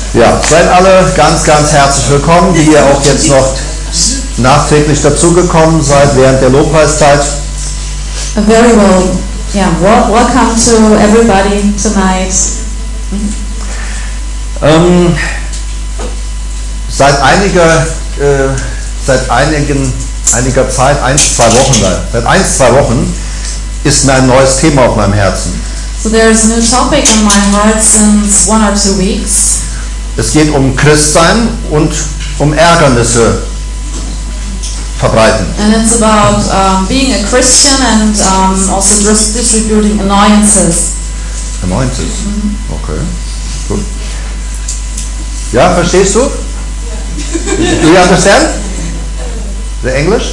Ja, seid alle ganz, ganz herzlich willkommen, die ihr auch jetzt noch nachträglich dazugekommen seid während der Lobpreiszeit. A very welcome to everybody tonight. Seit einiger Zeit, seit 1-2 Wochen ist mir ein neues Thema auf meinem Herzen. So there's a new topic on my heart since 1 or 2 weeks. Es geht um Christsein und um Ärgernisse verbreiten. And it's about being a Christian and also distributing annoyances. Annoyances? Okay, gut. Ja, verstehst du? Do you understand? The English?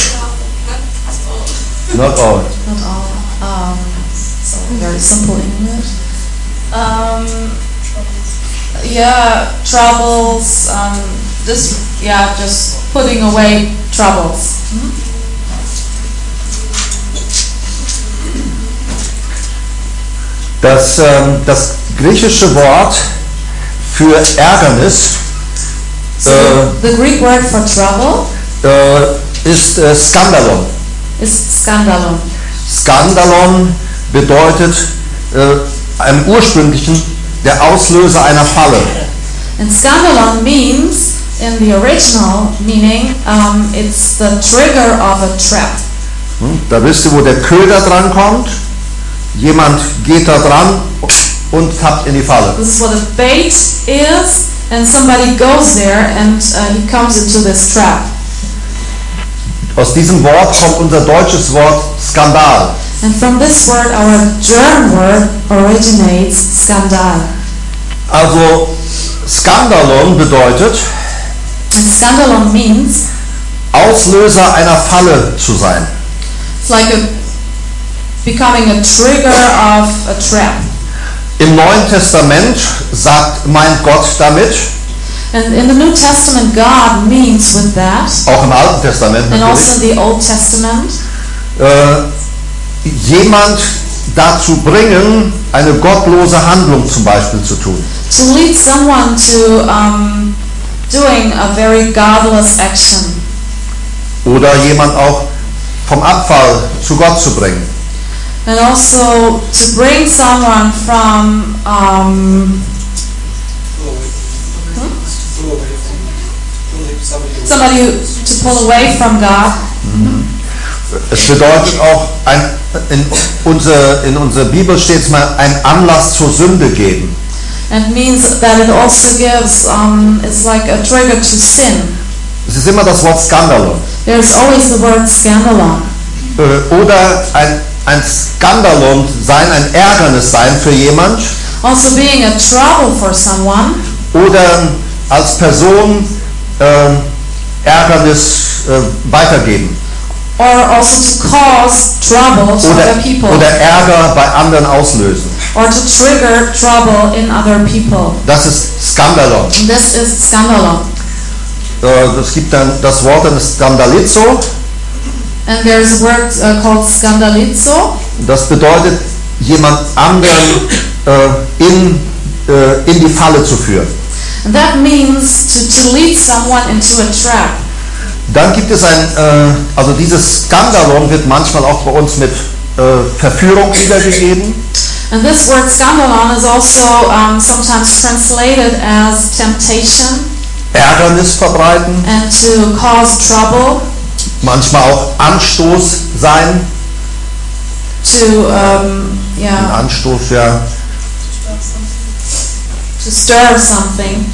Not all. Not all. So very simple English. Troubles. Just putting away troubles. Das griechische Wort für Ärgernis the Greek word for trouble ist Skandalon. Is skandalon. Skandalon bedeutet im Ursprünglichen der Auslöser einer Falle. And skandalon means, in the original meaning, it's the trigger of a trap. Da wisst ihr, wo der Köder dran kommt. Jemand geht da dran und tappt in die Falle. This is what a bait is, and somebody goes there and he comes into this trap. Aus diesem Wort kommt unser deutsches Wort Skandal. And from this word, our German word originates skandal. Also Skandalon bedeutet, and skandalon means Auslöser einer Falle zu sein. It's like becoming a trigger of a trap. Im Neuen Testament meint Gott damit, and in the New Testament, God means with that, auch im Alten Testament and natürlich, also in the Old Testament, jemand dazu bringen, eine gottlose Handlung zum Beispiel zu tun. to lead someone to doing a very godless action. Oder jemand auch vom Abfall zu Gott zu bringen. And also to bring someone from somebody to pull away from God. Es bedeutet auch, in unserer Bibel steht es mal, ein Anlass zur Sünde geben. And it means that it also gives, it's like a trigger to sin. Es ist immer das Wort Skandalon. There's always the word scandalon. Oder ein Skandalon sein, ein Ärgernis sein für jemand. Also being a trouble for someone. Oder als Person Ärgernis weitergeben. Or also to cause trouble to other people. Oder Ärger bei anderen auslösen. Or to trigger trouble in other people. Das ist Skandalon. And this is scandalon. Es gibt dann das Wort Skandalizo. And there's a word called scandalizo. Das bedeutet, jemand anderen in die Falle zu führen. And that means to lead someone into a trap. Dann gibt es also dieses Skandalon wird manchmal auch bei uns mit Verführung wiedergegeben. And this word scandalon is also sometimes translated as temptation. Ärgernis verbreiten. And to cause trouble. Manchmal auch Anstoß sein. To Ein Anstoß, ja. To stir something.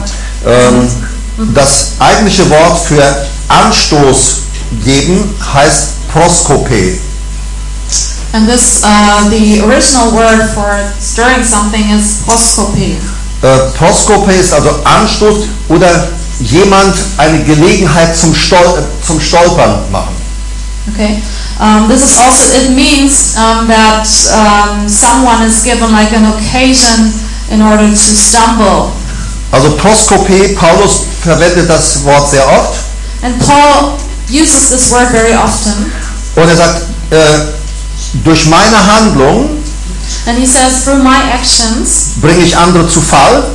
Das eigentliche Wort für Anstoß geben heißt Proskope. And this, the original word for stirring something is proskope. Proskope ist also Anstoß oder jemand eine Gelegenheit zum Stolpern machen. Okay. This is also, it means that someone is given like an occasion in order to stumble. Also Proskope, Paulus verwendet das Wort sehr oft. And Paul uses this word very often. Und er sagt, durch meine Handlung And he says, through my actions, bringe ich andere zu Fall.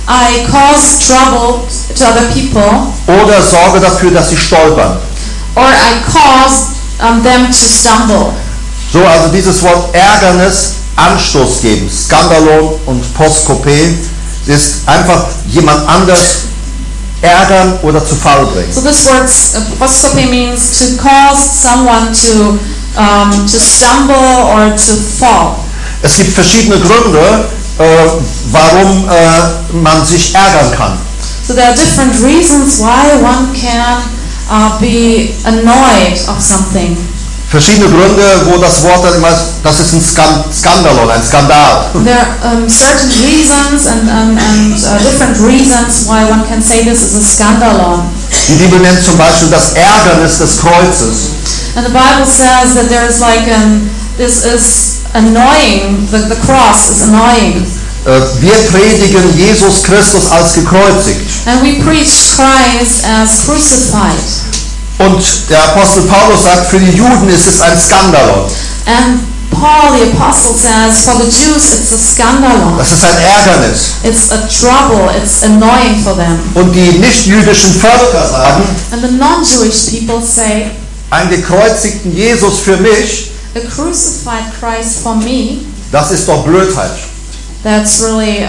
I cause trouble to other people, oder sorge dafür, dass sie stolpern. or I cause them to stumble. So, also dieses Wort Ärgernis, Anstoß geben, Skandalon und Poskope, ist einfach jemand anders ärgern oder zu Fall bringen. So this word poskope means to cause someone to stumble or to fall. Es gibt verschiedene Gründe, warum man sich ärgern kann. So there are different reasons why one can be annoyed of something. Verschiedene Gründe, wo das Wort dann immer, das ist ein Skandalon, ein Skandal. There are certain reasons and different reasons why one can say this is a scandalon. Die Bibel nennt zum Beispiel das Ärgernis des Kreuzes. And the Bible says that there is like this is annoying, the cross is annoying. Wir predigen Jesus Christus als gekreuzigt. And we preach Christ as crucified. Und der Apostel Paulus sagt, für die Juden ist es ein Skandalon. And Paul, the apostle, says, for the Jews it's a scandalon. Das ist ein Ärgernis. It's a trouble, it's annoying for them. Und die nicht-jüdischen Völker sagen, And the non-Jewish people say, einen gekreuzigten Jesus für mich, a crucified Christ for me, das ist doch Blödheit. that's really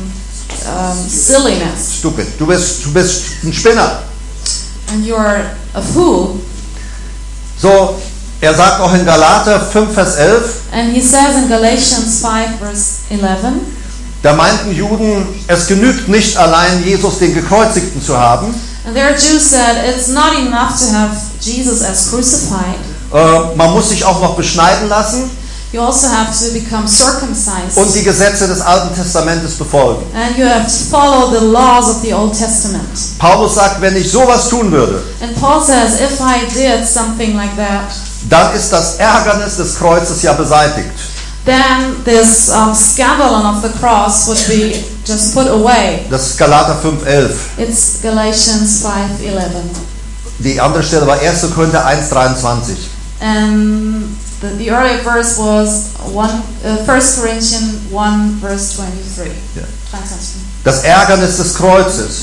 silliness. Stupid. Du bist ein Spinner. And you're a fool. So, er sagt auch in Galater 5, Vers 11, And he says in Galatians 5, verse 11, da meinten Juden, es genügt nicht allein, Jesus den Gekreuzigten zu haben. and their Jews said it's not enough to have Jesus as crucified. Man muss sich auch noch beschneiden lassen You also have to become circumcised. und die Gesetze des Alten Testamentes befolgen. And you have to follow the laws of the Old Testament. Paulus sagt, wenn ich sowas tun würde, And Paul says, if I did something like that, dann ist das Ärgernis des Kreuzes ja beseitigt. then this scandalon of the cross would be just put away. Das ist Galater 5,11. It's Galatians 5:11. Die andere Stelle war 1. Korinther 1,23. And the earlier verse was 1 Corinthians 1, verse 23. Ja. 23. Das Ärgernis des Kreuzes.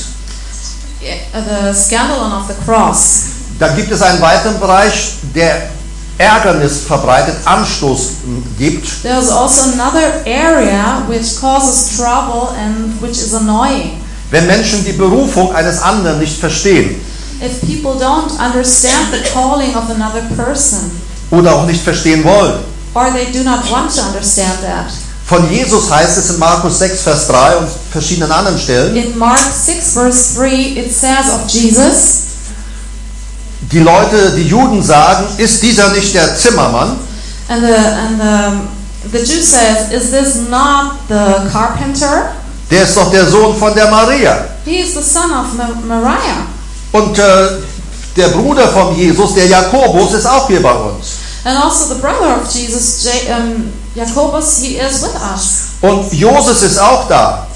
The scandalon of the cross. Da gibt es einen weiteren Bereich, der Ärgernis verbreitet, Anstoß gibt. There's also another area which causes trouble and which is annoying. Wenn Menschen die Berufung eines anderen nicht verstehen If people don't understand the calling of another person, oder auch nicht verstehen wollen. or they do not want to understand that. Von Jesus heißt es in Markus 6, Vers 3 und verschiedenen anderen Stellen, In Mark 6, verse 3, it says of Jesus, die Leute, die Juden sagen, ist dieser nicht der Zimmermann? and the Jew says, is this not the carpenter? Der ist doch der Sohn von der Maria. He is the son of Mariah. Und der Bruder von Jesus, der Jakobus, ist auch hier bei uns. And also the brother of Jesus, Jacobus, he is with us. Und Joses ist auch da.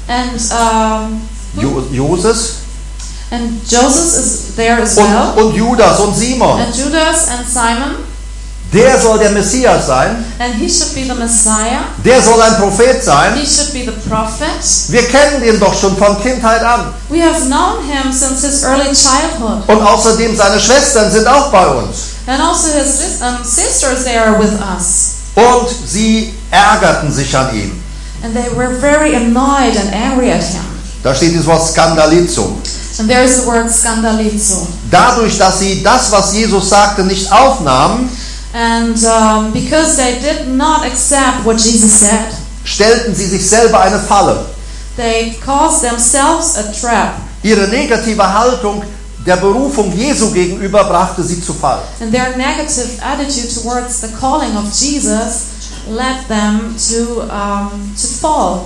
And Joses and Joseph is there as well. und Judas und Simon. And Judas and Simon, Der soll der Messias sein. and he should be the Messiah. Der soll ein Prophet sein. He should be the prophet. Wir kennen den doch schon von Kindheit an. We have known him since his early childhood. Und außerdem seine Schwestern sind auch bei uns. And also his sisters, they are with us. Und sie ärgerten sich an ihm. And they were very annoyed and angry at him. Da steht das Wort Skandalizo. And there is the word scandalizo. Dadurch, dass sie das, was Jesus sagte, nicht aufnahmen, And because they did not accept what Jesus said, stellten sie sich selber eine Falle. they caused themselves a trap. Ihre negative Haltung der Berufung Jesu gegenüber brachte sie zu Fall. And their negative attitude towards the calling of Jesus led them to fall.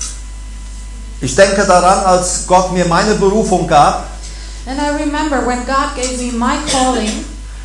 Ich denke daran, als Gott mir meine Berufung gab, And I remember when God gave me my calling,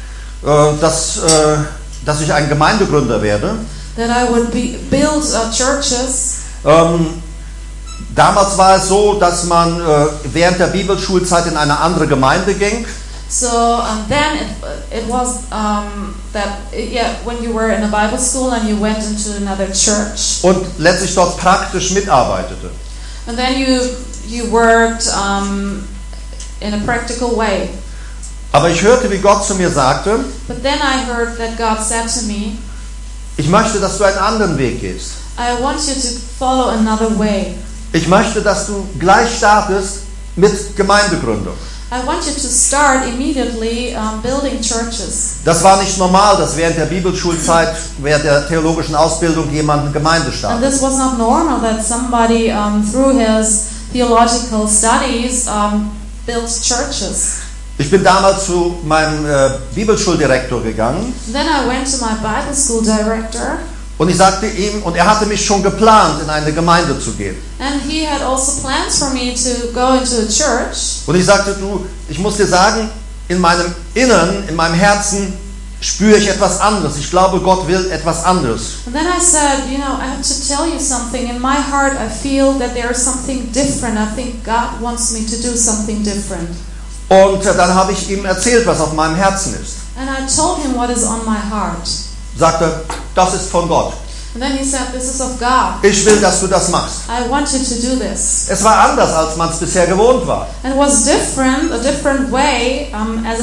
dass ich ein Gemeindegründer werde. that I would build churches. Damals war es so, dass man während der Bibelschulzeit in eine andere Gemeinde ging. So then it was when you were in a Bible school and you went into another church, Und letztlich dort praktisch mitarbeitete. and then you you worked in a practical way. Aber ich hörte, wie Gott zu mir sagte, But then I heard that God said to me, ich möchte, dass du einen anderen Weg gehst. I want you to follow another way. Ich möchte, dass du gleich startest mit Gemeindegründung. I want you to start immediately building churches. Das war nicht normal, dass während der Bibelschulzeit, während der theologischen Ausbildung jemand eine Gemeinde And startet. this was not normal that somebody through his theological studies built churches. Ich bin damals zu meinem Bibelschuldirektor gegangen Then I went to my Bible school director, und ich sagte ihm, und er hatte mich schon geplant, in eine Gemeinde zu gehen. and he had also plans for me to go into a church. Und ich sagte, du, ich muss dir sagen, in meinem Inneren, in meinem Herzen spüre ich etwas anderes. Ich glaube, Gott will etwas anderes. And then I said, I have to tell you something. In my heart, I feel that there is something different. I think God wants me to do something different. Und dann habe ich ihm erzählt, was auf meinem Herzen ist. And I told him what is on my heart. Sagte, das ist von Gott. And then he said, this is of God. Ich will, dass du das machst. I want you to do this. Es war anders, als man es bisher gewohnt war. And it was different, a different way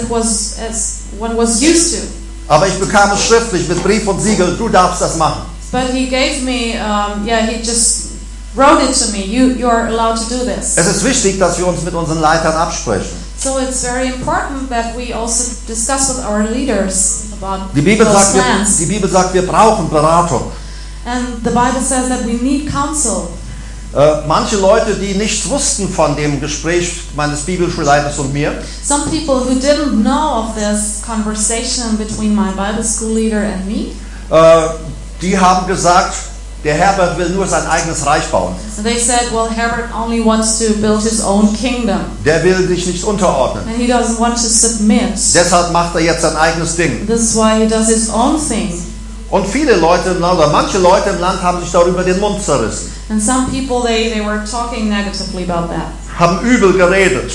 as one was used to. Aber ich bekam es schriftlich mit Brief und Siegel, du darfst das machen. But he gave me, he just wrote it to me. You are allowed to do this. Es ist wichtig, dass wir uns mit unseren Leitern absprechen. So it's very important that we also discuss with our leaders about Die Bibel those plans. sagt, wir brauchen Beratung. And the Bible says that we need counsel. Manche Leute, die nichts wussten von dem Gespräch meines Bibelschulleiters und mir, Some people who didn't know of this conversation between my Bible school leader and me, die haben gesagt, der Herbert will nur sein eigenes Reich bauen. and they said, well, Herbert only wants to build his own kingdom, Der will sich nicht unterordnen. and he doesn't want to submit. Deshalb macht er jetzt sein eigenes Ding. This is why he does his own thing. Und viele Leute im Land, oder manche Leute im Land haben sich darüber den Mund zerrissen, And some people, they were talking negatively about that. haben übel geredet.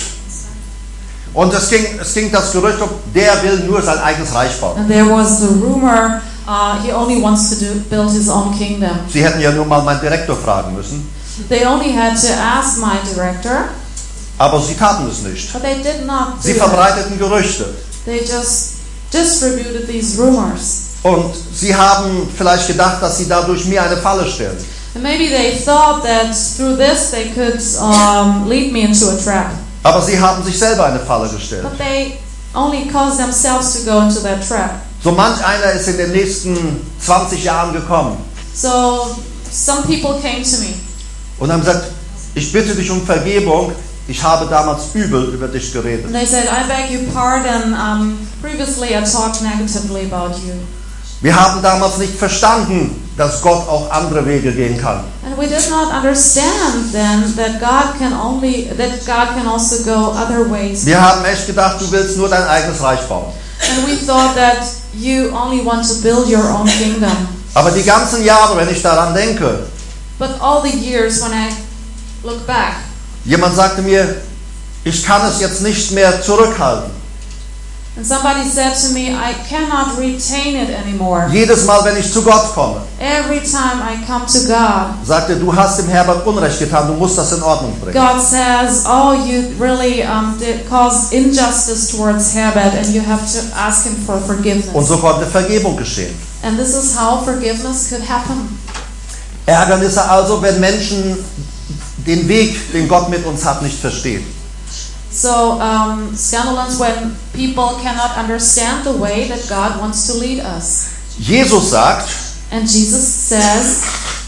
Und es ging das Gerücht um, der will nur sein eigenes Reich bauen. And there was the rumor, he only wants to build his own kingdom. Sie hätten ja nur mal meinen Direktor fragen müssen, They only had to ask my director, aber sie taten es nicht. but they did not do Sie that. verbreiteten Gerüchte. They just distributed these rumors. Und sie haben vielleicht gedacht, dass sie dadurch mir eine Falle stellen. And maybe they thought that through this they could lead me into a trap. Aber sie haben sich selber eine Falle gestellt. But they only caused themselves to go into that trap. So manch einer ist in den nächsten 20 Jahren gekommen So some people came to me und haben gesagt, ich bitte dich um Vergebung, ich habe damals übel über dich geredet. and they said, I beg your pardon, previously I talked negatively about you. Wir haben damals nicht verstanden, dass Gott auch andere Wege gehen kann. And we did not understand then that God can also go other ways. Wir haben echt gedacht, du willst nur dein eigenes Reich bauen. And we thought that you only want to build your own kingdom. Aber die ganzen Jahre, wenn ich daran denke, But all the years when I look back, jemand sagte mir, ich kann es jetzt nicht mehr zurückhalten. and somebody said to me, I cannot retain it anymore. Jedes Mal, wenn ich zu Gott komme, Every time I come to God, sagte, du hast dem Herbert Unrecht getan, du musst das in Ordnung bringen. God says, oh, you really did cause injustice towards Herbert and you have to ask him for Und forgiveness. so konnte Vergebung geschehen. And this is how forgiveness could happen. Ärgernisse also, wenn Menschen den Weg, den Gott mit uns hat, nicht verstehen. So, scandalous when people cannot understand the way that God wants to lead us. Jesus sagt, And Jesus says,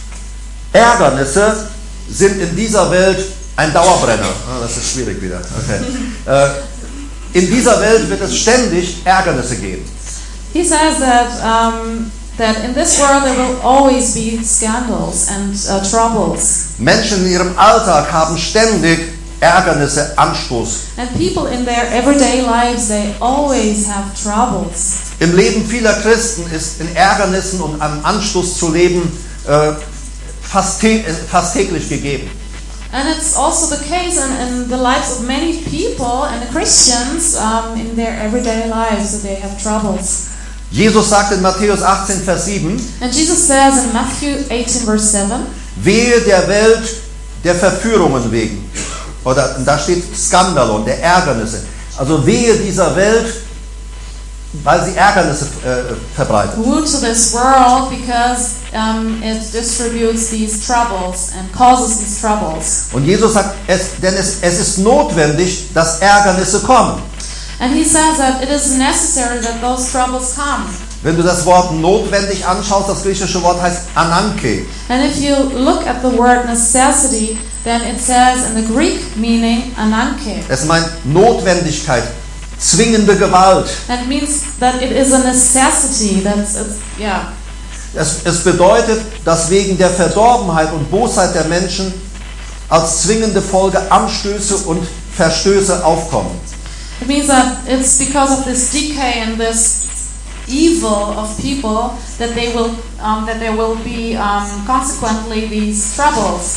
Ärgernisse sind in dieser Welt ein Dauerbrenner. Das ist schwierig wieder. Okay. In dieser Welt wird es ständig Ärgernisse geben. he says that in this world there will always be scandals and troubles. Menschen in ihrem Alltag haben ständig Ärgernisse, Anstoß. And people in their everyday lives, they always have troubles. Im Leben vieler Christen ist in Ärgernissen und am Anstoß zu leben fast täglich gegeben. And it's also the case in the lives of many people and the Christians in their everyday lives that they have troubles. Jesus sagt in Matthäus 18, Vers 7, And Jesus says in Matthew 18 verse 7, wehe der Welt der Verführungen wegen. Oder da steht Skandalon, der Ärgernisse. Also wehe dieser Welt, weil sie Ärgernisse verbreitet. Woe to this world because it distributes these troubles and causes these troubles. Und Jesus sagt, denn es ist notwendig, dass Ärgernisse kommen. And he says that it is necessary that those troubles come. Wenn du das Wort notwendig anschaust, das griechische Wort heißt ananke. And if you look at the word necessity, then it says in the Greek meaning ananke. Es meint Notwendigkeit, zwingende Gewalt. That means that it is a necessity. Es bedeutet, dass wegen der Verdorbenheit und Bosheit der Menschen als zwingende Folge Anstöße und Verstöße aufkommen. It means that it's because of this decay and this evil of people that there will be consequently these troubles.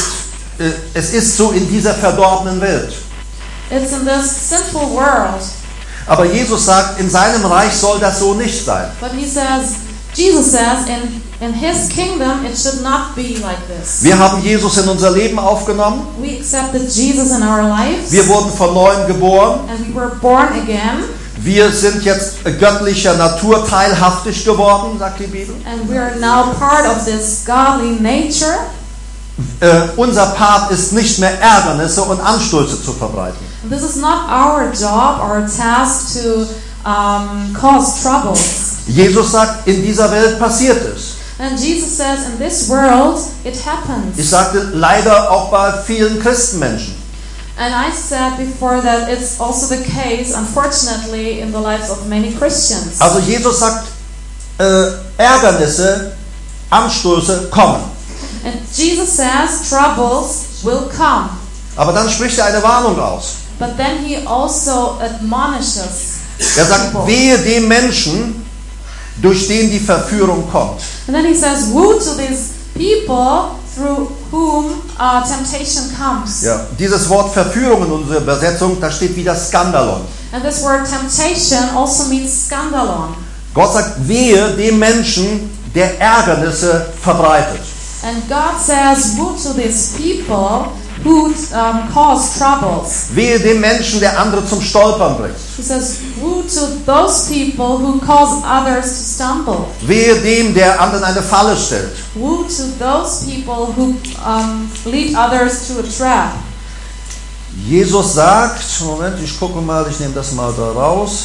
Es ist so in dieser verdorbenen Welt. It's in this sinful world. Aber Jesus sagt, in seinem Reich soll das so nicht sein. But Jesus says, in His kingdom it should not be like this. Wir haben Jesus in unser Leben aufgenommen. We accepted Jesus in our lives. Wir wurden von neuem geboren. And we were born again. Wir sind jetzt göttlicher Natur teilhaftig geworden, sagt die Bibel. And we are now part of this godly nature. Unser Part ist nicht mehr Ärgernisse und Anstöße zu verbreiten. This is not our job, our task to cause troubles. Jesus sagt, in dieser Welt passiert es. And Jesus says, in this world, it happens. Ich sagte, leider auch bei vielen Christenmenschen. And I said before that it's also the case, unfortunately, in the lives of many Christians. Also Jesus sagt, Ärgernisse, Anstöße kommen. And Jesus says troubles will come. Aber dann spricht er eine Warnung aus. But then he also admonishes. Er sagt, wehe dem Menschen, durch den die Verführung kommt. And then he says, woe to these people through whom temptation comes. Ja, dieses Wort Verführung in unserer Übersetzung, da steht wieder Skandalon. And this word temptation also means skandalon. Gott sagt, wehe dem Menschen, der Ärgernisse verbreitet. And God says, woe to these people who cause troubles. Wehe dem Menschen, der andere zum Stolpern bringt. He says, woe to those people who cause others to stumble. Wehe dem, der anderen eine Falle stellt. Woe to those people who lead others to a trap. Jesus sagt, Moment, ich gucke mal, ich nehme das mal da raus.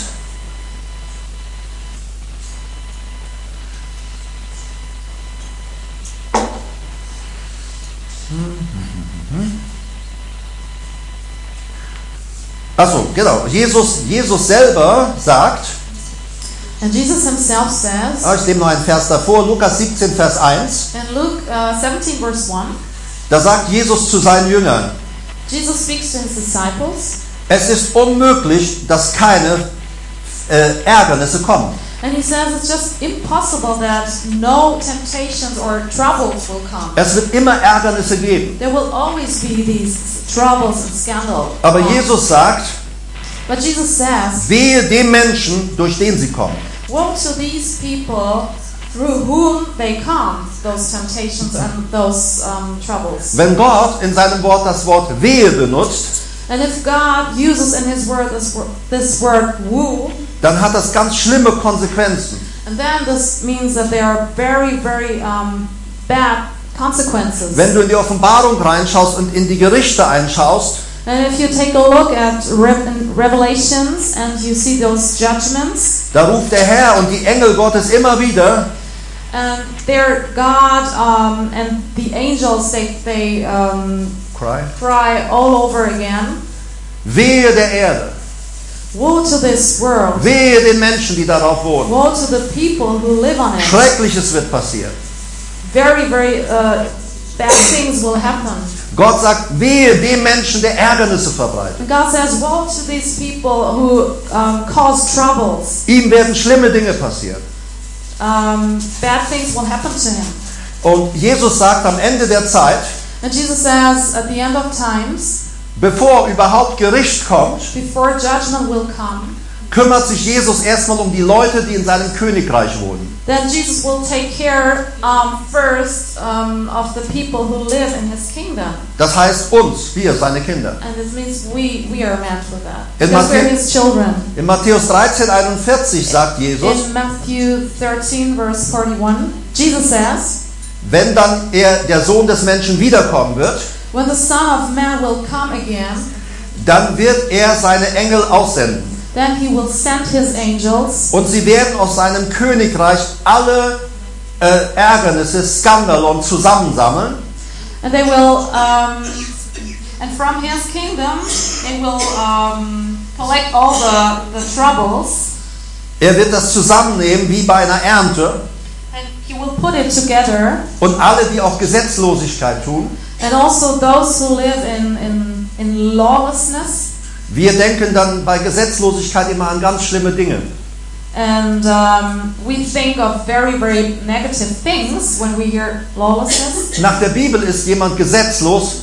Achso, genau. Jesus selber sagt, and Jesus himself says, ich nehme noch einen Vers davor, Lukas 17, Vers 1. in Luke 17 verse 1, Da sagt Jesus zu seinen Jüngern, Jesus speaks to his disciples, es ist unmöglich, dass keine Ärgernisse kommen. and he says it's just impossible that no temptations or troubles will come. Es wird immer Ärgernisse geben. There will always be these troubles and scandal. Aber Jesus sagt, But Jesus says, wehe dem Menschen, durch den sie kommen. woe to these people through whom they come, those temptations and those troubles. Wenn Gott in seinem Wort das Wort wehe benutzt, And if God uses in His word this word woe, dann hat das ganz schlimme Konsequenzen. and then this means that there are very, very bad consequences. Wenn du in die Offenbarung reinschaust und in die Gerichte einschaust, And if you take a look at Revelations and you see those judgments, da ruft der Herr und die Engel Gottes immer wieder, and there God and the angels they cry all over again, wehe der Erde, woe to this world, wehe den Menschen, die darauf wohnen. woe to the people who live on it. Schreckliches wird passieren. Very, very bad things will happen. Gott sagt, wehe dem Menschen, der Ärgernisse verbreitet. And God says, woe to these people who cause troubles. Ihm werden schlimme Dinge passieren. Bad things will happen to him. Und Jesus sagt am Ende der Zeit, And Jesus says, at the end of times, bevor überhaupt Gericht kommt, before judgment will come, kümmert sich Jesus erstmal um die Leute, die in seinem Königreich wohnen. then Jesus will take care first of the people who live in his kingdom. Das heißt uns, wir, seine Kinder. And this means we are meant for that. In Because we're Matthäus- his children. In Matthäus 13,41 sagt Jesus, In Matthew 13, verse 41, Jesus says, wenn dann der Sohn des Menschen wiederkommen wird, when the Son of Man will come again, dann wird er seine Engel aussenden. then he will send his angels, Und sie werden aus seinem Königreich alle Ärgernisse, Skandalon zusammensammeln and they will, and from his kingdom, they will collect all the troubles, Er wird das zusammennehmen wie bei einer Ernte and he will put it together, und alle, die auch Gesetzlosigkeit tun. and also those who live in lawlessness. Wir denken dann bei Gesetzlosigkeit immer an ganz schlimme Dinge. And we think of very, very negative things when we hear lawlessness. Nach der Bibel ist jemand gesetzlos,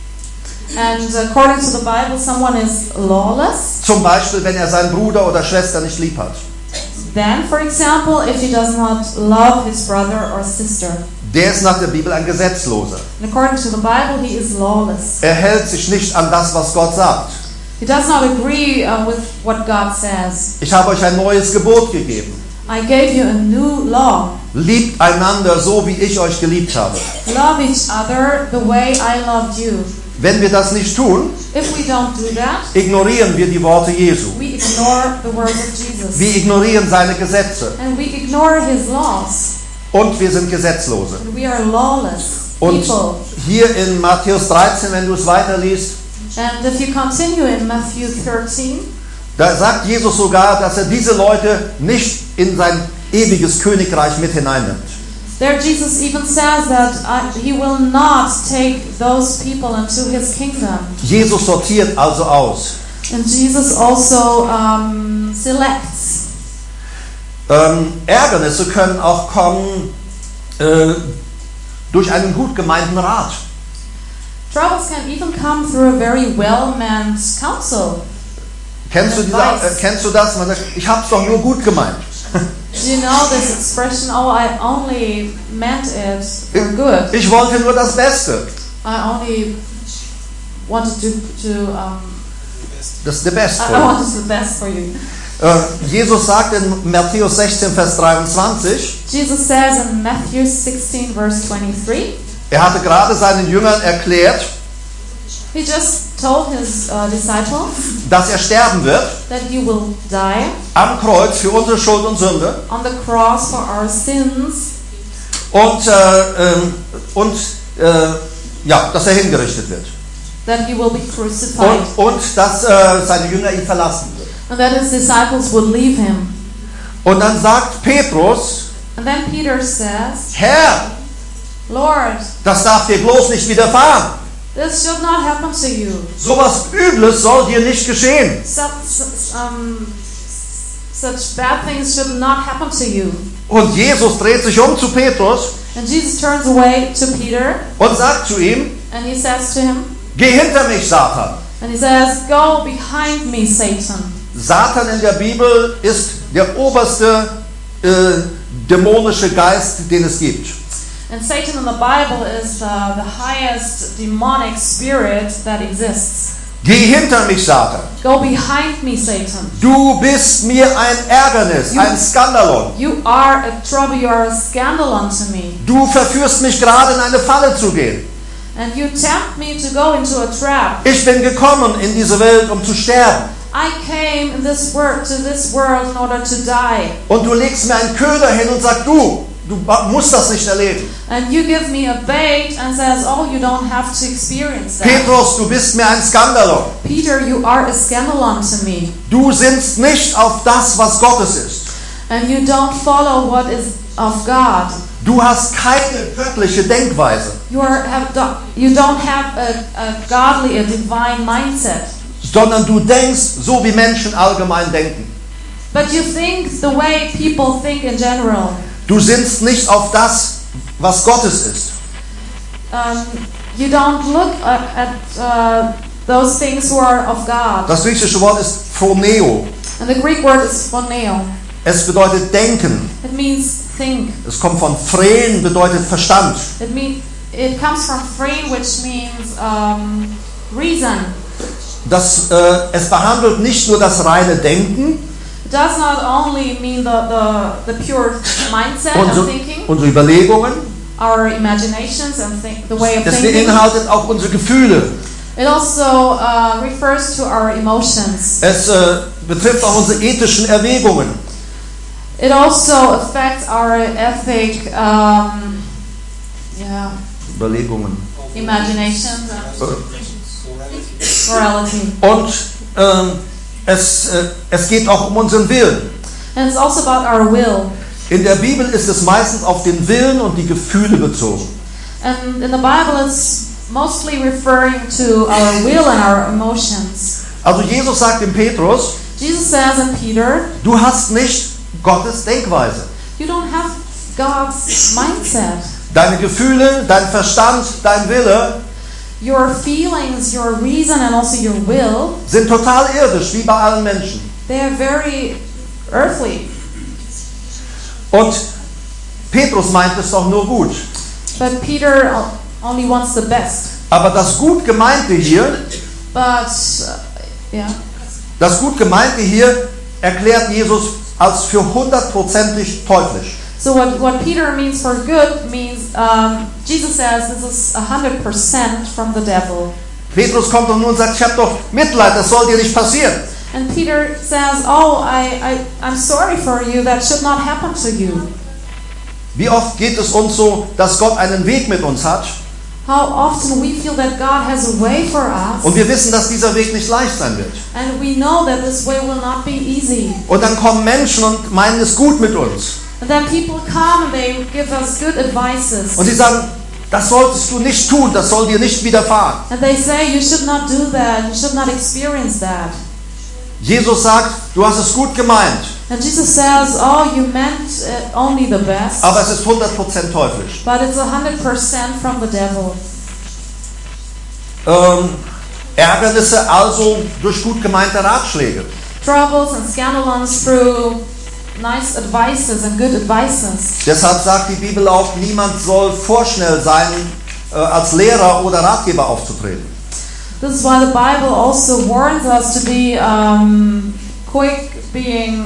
And according to the Bible, someone is lawless. zum Beispiel, wenn er seinen Bruder oder Schwester nicht lieb hat. Then, for example, if he does not love his brother or sister. Der ist nach der Bibel ein Gesetzloser. And according to the Bible, he is lawless. Er hält sich nicht an das, was Gott sagt. He does not agree with what God says. Ich habe euch ein neues Gebot gegeben. I gave you a new law. Liebt einander so, wie ich euch geliebt habe. Love each other the way I loved you. Wenn wir das nicht tun, If we don't do that, ignorieren wir die Worte Jesu. we ignore the words of Jesus. Wir ignorieren seine Gesetze. And we ignore his laws. Und wir sind Gesetzlose. And we are lawless Und people. hier in Matthäus 13, wenn du es weiterliest, And if you continue in Matthew 13, da sagt Jesus sogar, dass er diese Leute nicht in sein ewiges Königreich mit hineinnimmt. there Jesus even says that he will not take those people into his kingdom. Jesus sortiert also aus. And Jesus also selects. Ärgernisse können auch kommen durch einen gut gemeinten Rat. Troubles can even come through a very well-meant counsel. Kennst du das? Man sagt, ich habe es doch nur gut gemeint. Do you know this expression, oh, I only meant it for good. Ich wollte nur das Beste. I only wanted Das ist the best. I wanted the best for you. Jesus sagt in Matthäus 16, Vers 23, Jesus says in Matthew 16, verse 23, er hatte gerade seinen Jüngern erklärt, he just told his disciples dass er sterben wird that he will die am Kreuz für unsere Schuld und Sünde on the cross for our sins, dass er hingerichtet wird that he will be crucified, und dass seine Jünger ihn verlassen wird. and that his disciples will leave him. Und dann sagt Petrus, And then Peter says, Herr, Lord, das darf dir bloß nicht widerfahren. this should not happen to you. Sowas Übles soll dir nicht geschehen. Such bad things should not happen to you. Und Jesus dreht sich um zu Petrus And Jesus turns away to Peter und sagt zu ihm, and he says to him, geh hinter mich, Satan. and he says, go behind me, Satan. Satan in der Bibel ist der oberste dämonische Geist, den es gibt. And Satan in the Bible is the highest demonic spirit that exists. Geh hinter mich, Satan. Go behind me, Satan. Du bist mir ein Ärgernis, ein Skandalon. You are a trouble, you are a scandal unto me. Du verführst mich gerade in eine Falle zu gehen. And you tempt me to go into a trap. Ich bin gekommen in diese Welt, um zu sterben. I came in this world to this world in order to die. Und du legst mir einen Köder hin und sagst, du musst das nicht erleben. And you give me a bait and says, oh, you don't have to experience that. Petrus, du bist mir ein Skandalon. Peter, you are a scandal unto me. Du sinnst nicht auf das, was Gottes ist. And you don't follow what is of God. Du hast keine göttliche Denkweise, You don't have a godly, a divine mindset. sondern du denkst so, wie Menschen allgemein denken. But you think the way people think in general. Du sinnst nicht auf das, was Gottes ist. You don't look at those things who are of God. Das griechische Wort ist phroneo. And the Greek word is phoneo. Es bedeutet denken. It means think. Es kommt von phren, bedeutet Verstand. It comes from phrein, which means reason. Es behandelt nicht nur das reine Denken, It does not only mean the pure mindset of thinking, unsere Überlegungen, our imaginations and the way of es thinking. beinhaltet auch unsere Gefühle. It also refers to our emotions. Es betrifft auch unsere ethischen Erwägungen. It also affects our ethic, Überlegungen. Imaginations and morality. Und es geht auch um unseren Willen. And it's also about our will. In der Bibel ist es meistens auf den Willen und die Gefühle bezogen. And in the Bible it's mostly referring to our will and our emotions. Also Jesus sagt dem Petrus, Jesus says in Peter, du hast nicht Gottes Denkweise. you don't have God's mindset. Deine Gefühle, dein Verstand, dein Wille Your feelings, your reason and also your will, sind total irdisch, wie bei allen Menschen. they are very earthly. Und Petrus meint es doch nur gut. But Peter only wants the best. Aber das gut Gemeinte hier, But das gut Gemeinte hier erklärt Jesus als für 100%ig teuflisch. So what Peter means for good means Jesus says this is 100% from the devil. Petrus kommt doch nur und sagt, ich habe doch Mitleid, das soll dir nicht passieren. And Peter says, oh, I'm sorry for you, that should not happen to you. Wie oft geht es uns so, dass Gott einen Weg mit uns hat How often we feel that God has a way for us, und wir wissen, dass dieser Weg nicht leicht sein wird. and we know that this way will not be easy. Und dann kommen Menschen und meinen es gut mit uns. And then people come and they give us good advices. Und sie sagen, das solltest du nicht tun, das soll dir nicht widerfahren. And they say, you should not do that, you should not experience that. Jesus sagt, du hast es gut gemeint, And Jesus says, oh, you meant only the best, aber es ist 100% teuflisch. but it's 100% from the devil. Ärgernisse also durch gut gemeinte Ratschläge. Troubles and scandalons through nice advices and good advices. Deshalb sagt die Bibel auch, niemand soll vorschnell sein, als Lehrer oder Ratgeber aufzutreten. This is why the Bible also warns us to be quick being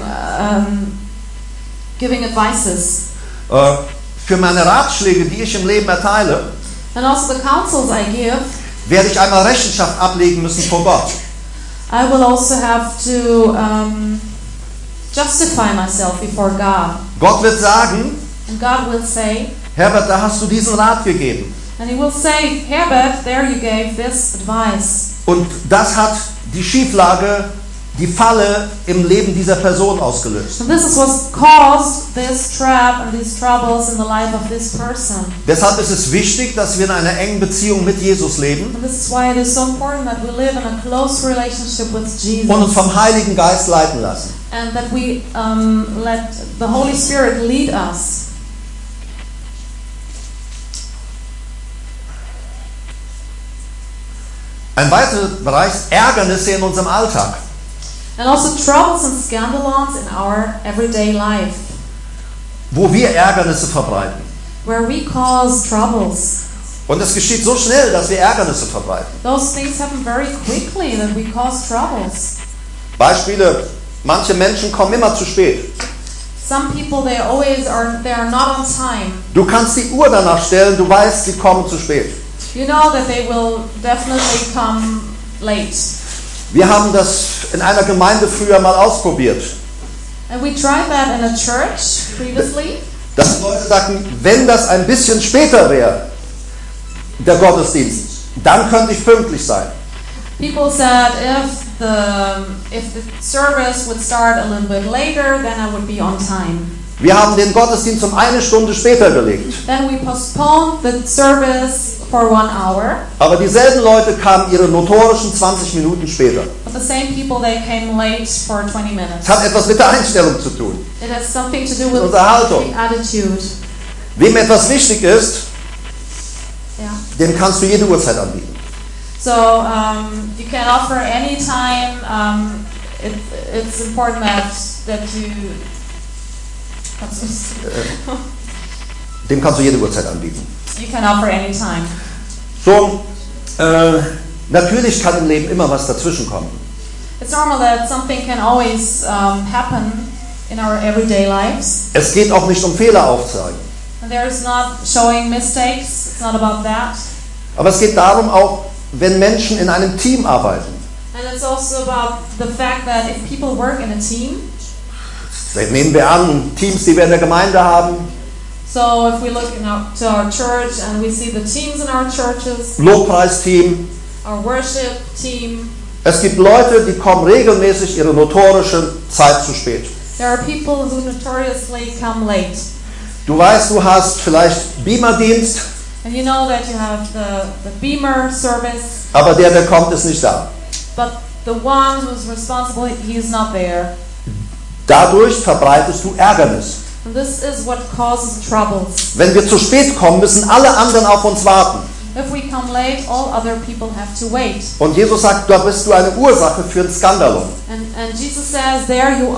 giving advices. Für meine Ratschläge, die ich im Leben erteile, And also the counsels I give, werde ich einmal Rechenschaft ablegen müssen vor Gott. I will also have to justify myself before God. Gott wird sagen, And God will say, Herbert, da hast du diesen Rat gegeben. and He will say, Herbert, there you gave this advice. Und das hat die Schieflage, die Falle im Leben dieser Person ausgelöst. And this is what caused this trap and these troubles in the life of this person. Deshalb ist es wichtig, dass wir in einer engen Beziehung mit Jesus leben And this is why it is so important that we live in a close relationship with Jesus. und uns vom Heiligen Geist leiten lassen. And that we let the Holy Spirit lead us. Ein weiterer Bereich ist Ärgernisse in unserem Alltag. And also troubles and scandalons in our everyday life, Wo wir Ärgernisse verbreiten. where we cause troubles. Und es geschieht so schnell, dass wir Ärgernisse verbreiten. Those things happen very quickly that we cause troubles. Beispiele, manche Menschen kommen immer zu spät. Some people, they are not on time. Du kannst die Uhr danach stellen, du weißt, sie kommen zu spät. You know that they will definitely come late. Wir haben das in einer Gemeinde früher mal ausprobiert. And we tried that in a church previously. Dass Leute sagten, wenn das ein bisschen später wäre, der Gottesdienst, dann könnte ich pünktlich sein. People said if the service would start a little bit later, then I would be on time. Wir haben den Gottesdienst um 1 Stunde später gelegt. Then we postponed the service for 1 hour. Aber dieselben Leute kamen ihre notorischen 20 Minuten später. But the same people, they came late for 20 minutes. Es hat etwas mit der Einstellung zu tun. It has something to do with Unsere Haltung. the attitude. Wem etwas wichtig ist, Yeah. dem kannst du jede Uhrzeit anbieten. So you can offer any time it's important that you. Dem kannst du jede Uhrzeit anbieten. You can offer any time. So, natürlich kann im Leben immer was dazwischen kommen. It's normal that something can always happen in our everyday lives. Es geht auch nicht um Fehler aufzeigen. And there's not showing mistakes. It's not about that. Aber es geht darum auch, wenn Menschen in einem Team arbeiten. And it's also about the fact that if people work in a team. Nehmen wir an, Teams, die wir in der Gemeinde haben. So if we look to our church and we see the teams in our churches. Lobpreisteam. Our worship team. Es gibt Leute, die kommen regelmäßig ihre notorische Zeit zu spät. There are people who notoriously come late. Du weißt, du hast vielleicht Beamerdienst. And you know that you have the Beamer service. Aber der kommt, ist nicht da. But the one who's responsible, he is not there. Dadurch verbreitest du Ärgernis. And this is what causes troubles. Wenn wir zu spät kommen, müssen alle anderen auf uns warten. If we come late, all other people have to wait. Und Jesus sagt, da bist du eine Ursache für ein Skandalum. And Jesus says, there you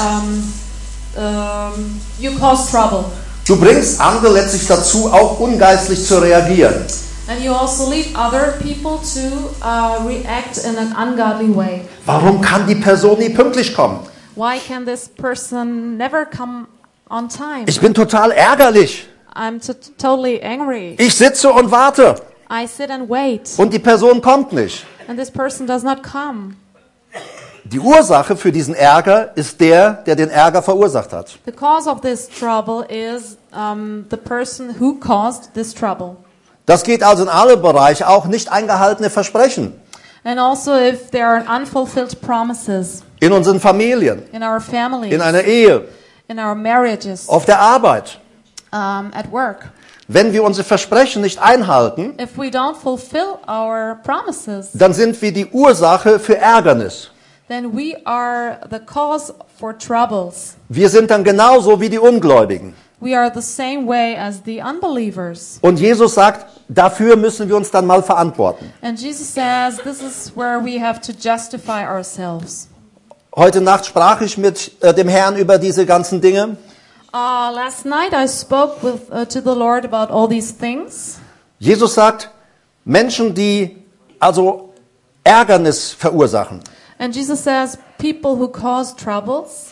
are, you cause trouble. Du bringst andere letztlich dazu, auch ungeistlich zu reagieren. And you also lead other people to react in an ungodly way. Warum kann die Person nie pünktlich kommen? Why can this person never come on time? Ich bin total ärgerlich. I'm totally angry. Ich sitze und warte. I sit and wait. Und die Person kommt nicht. And this person does not come. Die Ursache für diesen Ärger ist der den Ärger verursacht hat. The cause of this trouble is the person who caused this trouble. Das geht also in alle Bereiche, auch nicht eingehaltene Versprechen. And also if there are unfulfilled promises. In unseren Familien. In our families. In einer Ehe. In our marriages. Auf der Arbeit. At work. Wenn wir unsere Versprechen nicht einhalten, if we don't fulfill our promises, dann sind wir die Ursache für Ärgernis. Then we are the cause for troubles. Wir sind dann genauso wie die Ungläubigen. We are the same way as the unbelievers. Und Jesus sagt, dafür müssen wir uns dann mal verantworten. And Jesus says, this is where we have to justify ourselves. Heute Nacht sprach ich mit dem Herrn über diese ganzen Dinge. Last night I spoke to the Lord about all these things. Jesus sagt, Menschen, die also Ärgernis verursachen. And Jesus says, people who cause troubles.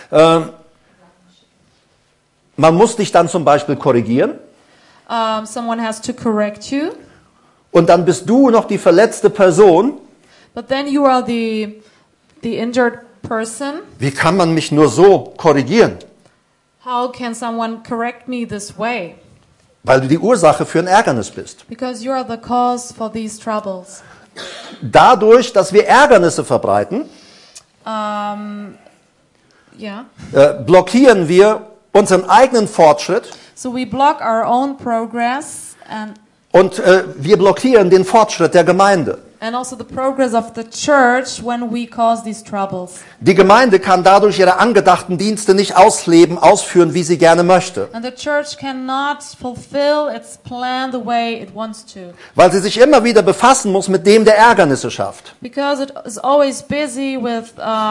Man muss dich dann zum Beispiel korrigieren. Someone has to correct you. Und dann bist du noch die verletzte Person. But then you are the injured person. Wie kann man mich nur so korrigieren? How can someone correct me this way? Weil du die Ursache für ein Ärgernis bist. Because you are the cause for these troubles. Dadurch, dass wir Ärgernisse verbreiten, blockieren wir unseren eigenen Fortschritt. So we block our own progress und wir blockieren den Fortschritt der Gemeinde. And also the progress of the church when we cause these troubles. Die Gemeinde kann dadurch ihre angedachten Dienste nicht ausführen, wie sie gerne möchte. And the church cannot fulfill its plan the way it wants to. Weil sie sich immer wieder befassen muss mit dem, der Ärgernisse schafft. Because it is always busy with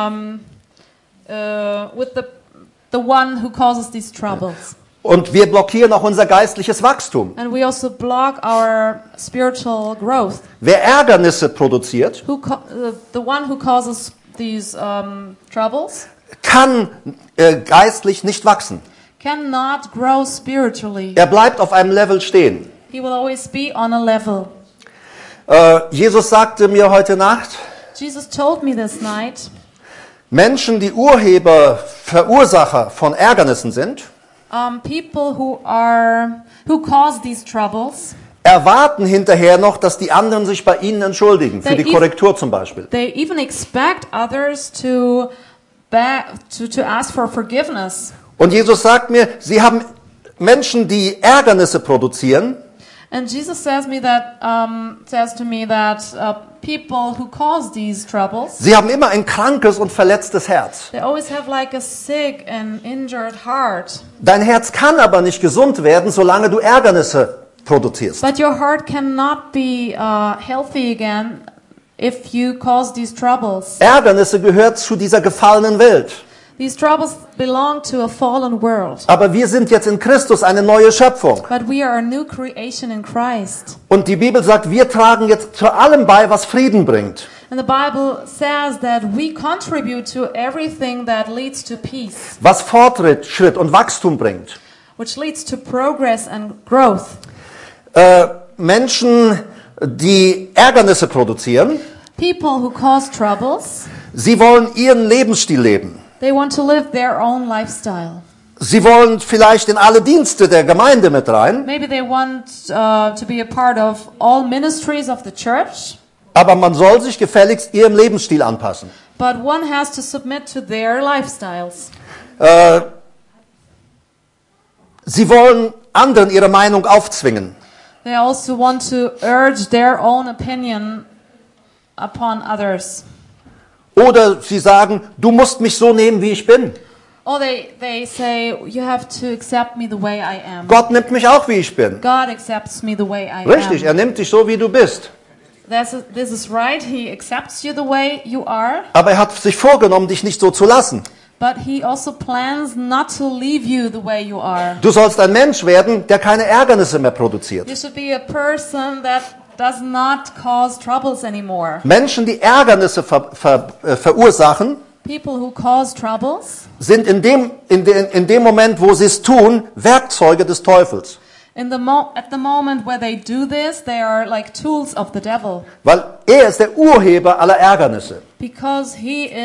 the one who causes these troubles. Und wir blockieren auch unser geistliches Wachstum. And we also block our spiritual growth. Wer Ärgernisse produziert, the one who causes these troubles, kann geistlich nicht wachsen. Cannot grow spiritually. Er bleibt auf einem Level stehen. He will always be on a level. Jesus sagte mir heute Nacht, Jesus told me this night, Menschen, die Verursacher von Ärgernissen sind, people who cause these troubles, erwarten hinterher noch, dass die anderen sich bei ihnen entschuldigen, für die Korrektur zum Beispiel. They even expect others to ask for forgiveness. Und Jesus sagt mir, sie haben Menschen, die Ärgernisse produzieren. And Jesus says to me that people who cause these troubles, sie haben immer ein krankes und verletztes Herz. They always have like a sick and injured heart. Dein Herz kann aber nicht gesund werden, solange du Ärgernisse produzierst. But your heart cannot be healthy again if you cause these troubles. Ärgernisse gehört zu dieser gefallenen Welt. These troubles belong to a fallen world. Aber wir sind jetzt in Christus eine neue Schöpfung. But we are a new creation in Christ. Und die Bibel sagt, wir tragen jetzt zu allem bei, was Frieden bringt. And the Bible says that we contribute to everything that leads to peace, Was Fortschritt, Schritt und Wachstum bringt. which leads to progress and growth. Menschen, die Ärgernisse produzieren, People who cause troubles, sie wollen ihren Lebensstil leben. they want to live their own lifestyle. Sie wollen vielleicht in alle Dienste der Gemeinde mit rein, Maybe they want to be a part of all ministries of the church, aber man soll sich gefälligst ihrem Lebensstil anpassen. but one has to submit to their lifestyles. Sie wollen anderen ihre Meinung aufzwingen. They also want to urge their own opinion upon others. Oder sie sagen, du musst mich so nehmen, wie ich bin. Or they say, you have to accept me the way I am. Gott nimmt mich auch, wie ich bin. God accepts me the way I Richtig, am. er nimmt dich so, wie du bist. This is right. He accepts you the way you are, Aber er hat sich vorgenommen, dich nicht so zu lassen. but he also plans not to leave you the way you are. Du sollst ein Mensch werden, der keine Ärgernisse mehr produziert. You should be a person that does not cause troubles anymore. Menschen, die Ärgernisse verursachen, People who cause troubles, sind in dem Moment, wo sie es tun, Werkzeuge des Teufels. at the moment where they do this, they are like tools of the devil. Weil er ist der Urheber aller Ärgernisse. Because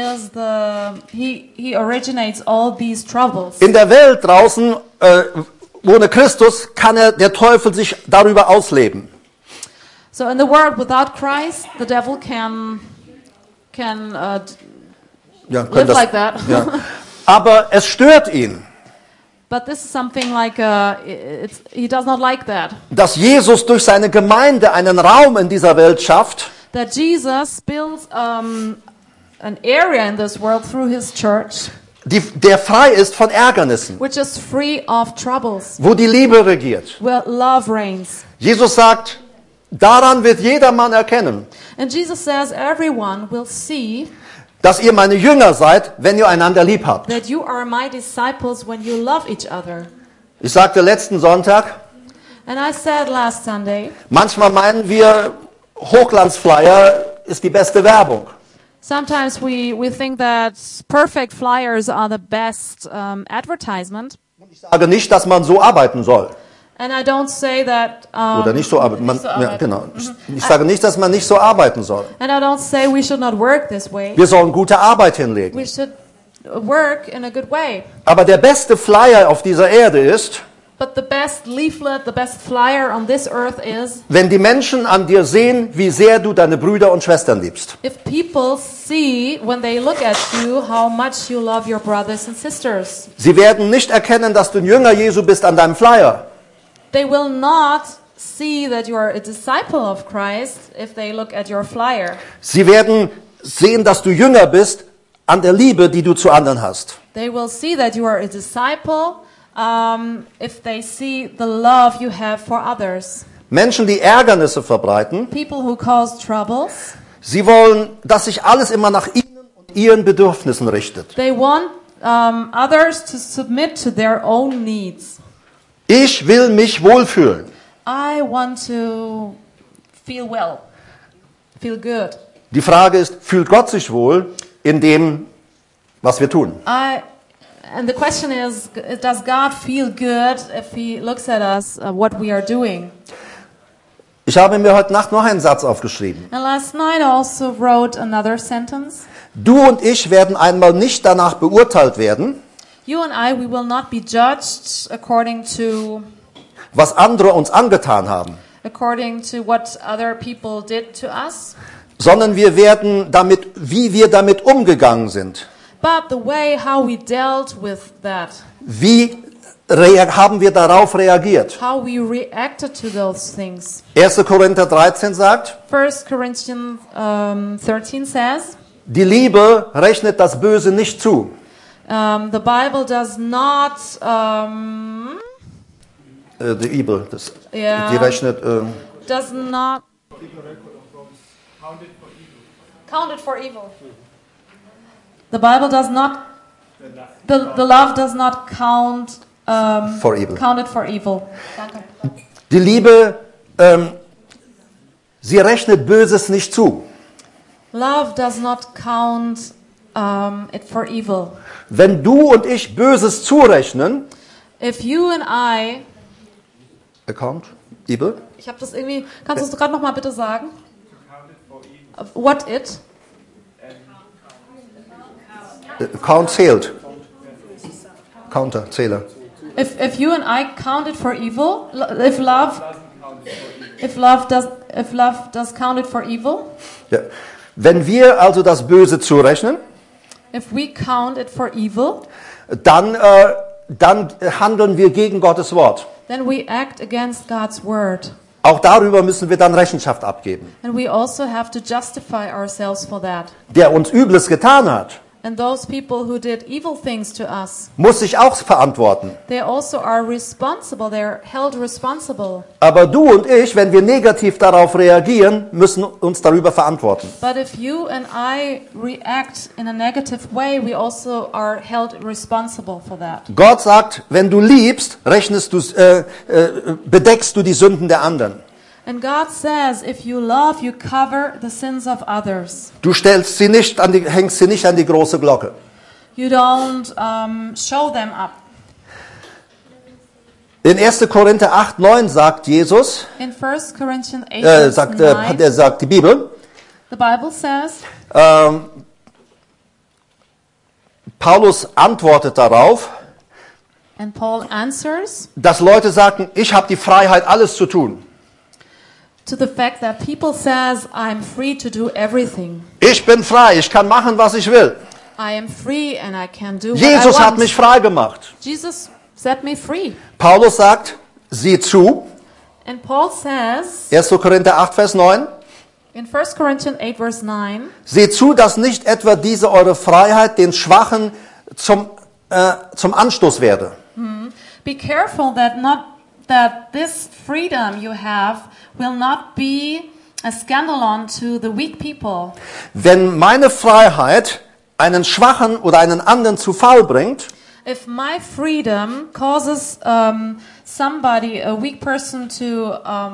he originates all these troubles. In der Welt draußen, ohne Christus, kann der Teufel sich darüber ausleben. So in the world without Christ, the devil can Ja, live like that. Ja. Aber es stört ihn, But this is something like he does not like that. dass Jesus durch seine Gemeinde einen Raum in dieser Welt schafft, That Jesus builds an area in this world through his church, der frei ist von Ärgernissen, which is free of troubles, wo die Liebe regiert. where love reigns. Jesus sagt, daran wird jedermann erkennen, And Jesus says everyone will see dass ihr meine Jünger seid, wenn ihr einander lieb habt. that you are my disciples when you love each other. Ich sagte letzten Sonntag, And I said last Sunday, manchmal meinen wir, Hochglanzflyer ist die beste Werbung. sometimes we think that perfect flyers are the best advertisement. Ich sage nicht, dass man so arbeiten soll. And I don't say that Oder nicht so arbeiten. nicht so arbeiten. Ja, genau. Ich sage nicht, dass man nicht so arbeiten soll. And I don't say we should not work this way. Wir sollen gute Arbeit hinlegen. We should work in a good way. Aber der beste Flyer auf dieser Erde ist, But the best leaflet, the best flyer on this earth is wenn die Menschen an dir sehen, wie sehr du deine Brüder und Schwestern liebst. if people see when they look at you how much you love your brothers and sisters. Sie werden nicht erkennen, dass du ein Jünger Jesu bist an deinem Flyer. They will not see that you are a disciple of Christ if they look at your flyer. Sie werden sehen, dass du Jünger bist an der Liebe, die du zu anderen hast. They will see that you are a disciple if they see the love you have for others. Menschen, die Ärgernisse verbreiten, People who cause troubles, sie wollen, dass sich alles immer nach ihnen und ihren Bedürfnissen richtet. they want others to submit to their own needs. Ich will mich wohlfühlen. I want to feel well, feel good. Die Frage ist, fühlt Gott sich wohl in dem, was wir tun? And the question is, does God feel good if He looks at us, what we are doing? Ich habe mir heute Nacht noch einen Satz aufgeschrieben. And last night I also wrote another sentence. Du und ich werden einmal nicht danach beurteilt werden, You and I, we will not be judged according to was andere uns angetan haben, what other people did to us, sondern wir werden wie wir damit umgegangen sind. but the way how we dealt with that, Wie haben wir darauf reagiert? how we reacted to those things. 1. Korinther 13 sagt, 1 Corinthians 13 says, die Liebe rechnet das Böse nicht zu. the Bible does not The evil, die Yeah. rechnet, does not Counted for evil. The Bible does not. The love does not count. For evil. Counted for evil. Danke. Die Liebe, sie rechnet Böses nicht zu. Love does not count it for evil. Wenn du und ich Böses zurechnen, If you and I, account, evil, ich habe das irgendwie, kannst du es gerade noch mal bitte sagen? What it? Count zählt. Counter, Zähler. If you and I count it for evil, if love does count it for evil, Ja. Wenn wir also das Böse zurechnen, if we count it for evil, dann handeln wir gegen Gottes Wort. then we act against God's word. Auch darüber müssen wir dann Rechenschaft abgeben. And we also have to justify ourselves for that. Der uns Übles getan hat, And those people who did evil things to us, muss sich auch verantworten. they also are responsible. They're held responsible. Aber du und ich, wenn wir negativ darauf reagieren, müssen uns darüber verantworten. But if you and I react in a negative way, we also are held responsible for that. Gott sagt, wenn du liebst, bedeckst du die Sünden der anderen. And God says, if you love, you cover the sins of others. Du hängst sie nicht an die große Glocke. You don't show them up. In 1. Korinther 8,9 sagt Jesus, In 1 Corinthians 8, verse 9, sagt die Bibel, the Bible says, Paulus antwortet darauf, and Paul answers dass Leute sagen, ich habe die Freiheit, alles zu tun. to the fact that people says, I'm free to do everything. Ich bin frei, ich kann machen, was ich will. I am free and I can do what Jesus I hat want. mich frei gemacht. Jesus set me free. Paulus sagt, sieh zu, And Paul says 1. Korinther 8, Vers 9, in 1 Corinthians 8, verse 9, seht zu, dass nicht etwa diese eure Freiheit den Schwachen zum Anstoß werde. be careful that this freedom you have will not be a scandalon to the weak people. Wenn meine Freiheit einen Schwachen oder einen anderen zu Fall bringt, If my freedom causes somebody, a weak person, to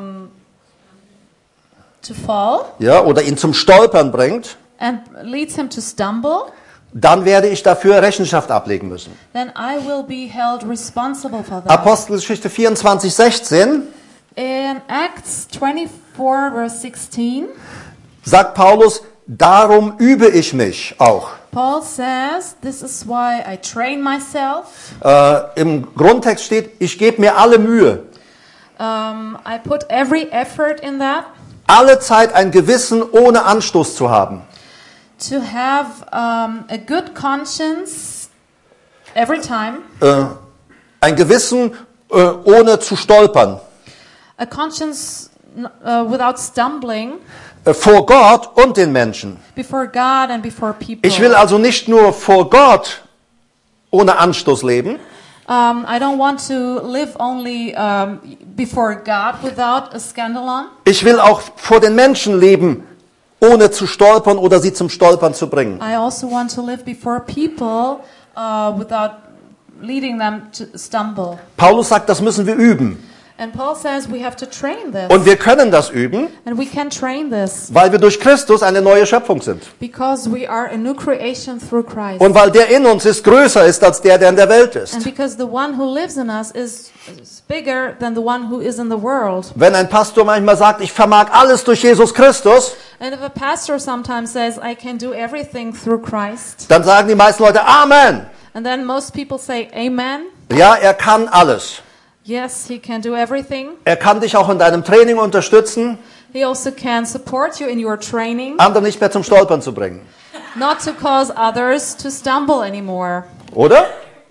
fall ja, oder ihn zum Stolpern bringt, and leads him to stumble, dann werde ich dafür Rechenschaft ablegen müssen. then I will be held responsible for that. Apostelgeschichte 24, 16 In Acts 24, verse 16, sagt Paulus, darum übe ich mich auch. Paul says, this is why I train myself. Im Grundtext steht, ich gebe mir alle Mühe, I put every effort in that alle Zeit ein Gewissen ohne Anstoß zu haben. to have a good conscience every time. Ein Gewissen ohne zu stolpern. A conscience without stumbling Vor Gott und den Menschen. before God and before people. Ich will also nicht nur vor Gott ohne Anstoß leben, I don't want to live only before God without a scandalon. ich will auch vor den Menschen leben, ohne zu stolpern oder sie zum Stolpern zu bringen. I also want to live before people without leading them to stumble. Paulus sagt, das müssen wir üben. And Paul says we have to train this. Und wir können das üben, And we can train this weil wir durch Christus eine neue Schöpfung sind. because we are a new creation through Christ. Und weil der in uns ist, größer ist als der in der Welt ist. And because the one who lives in us is bigger than the one who is in the world. Wenn ein Pastor manchmal sagt, ich vermag alles durch Jesus Christus, And if a pastor sometimes says, I can do everything through Christ, dann sagen die meisten Leute, Amen. and then most people say, Amen. Ja, er kann alles. Yes, he can do everything. Er kann dich auch in deinem Training unterstützen, He also can support you in your training, andere nicht mehr zum Stolpern zu bringen. not to cause others to stumble anymore. Oder?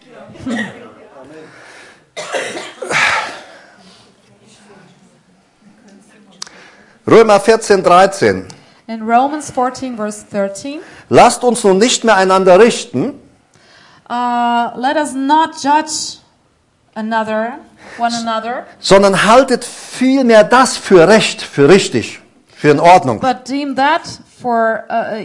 Römer 14, 13. In Romans 14, verse 13, Lasst uns nun nicht mehr einander richten, let us not judge one another, sondern haltet vielmehr das für recht, für richtig. für in Ordnung, but deem that for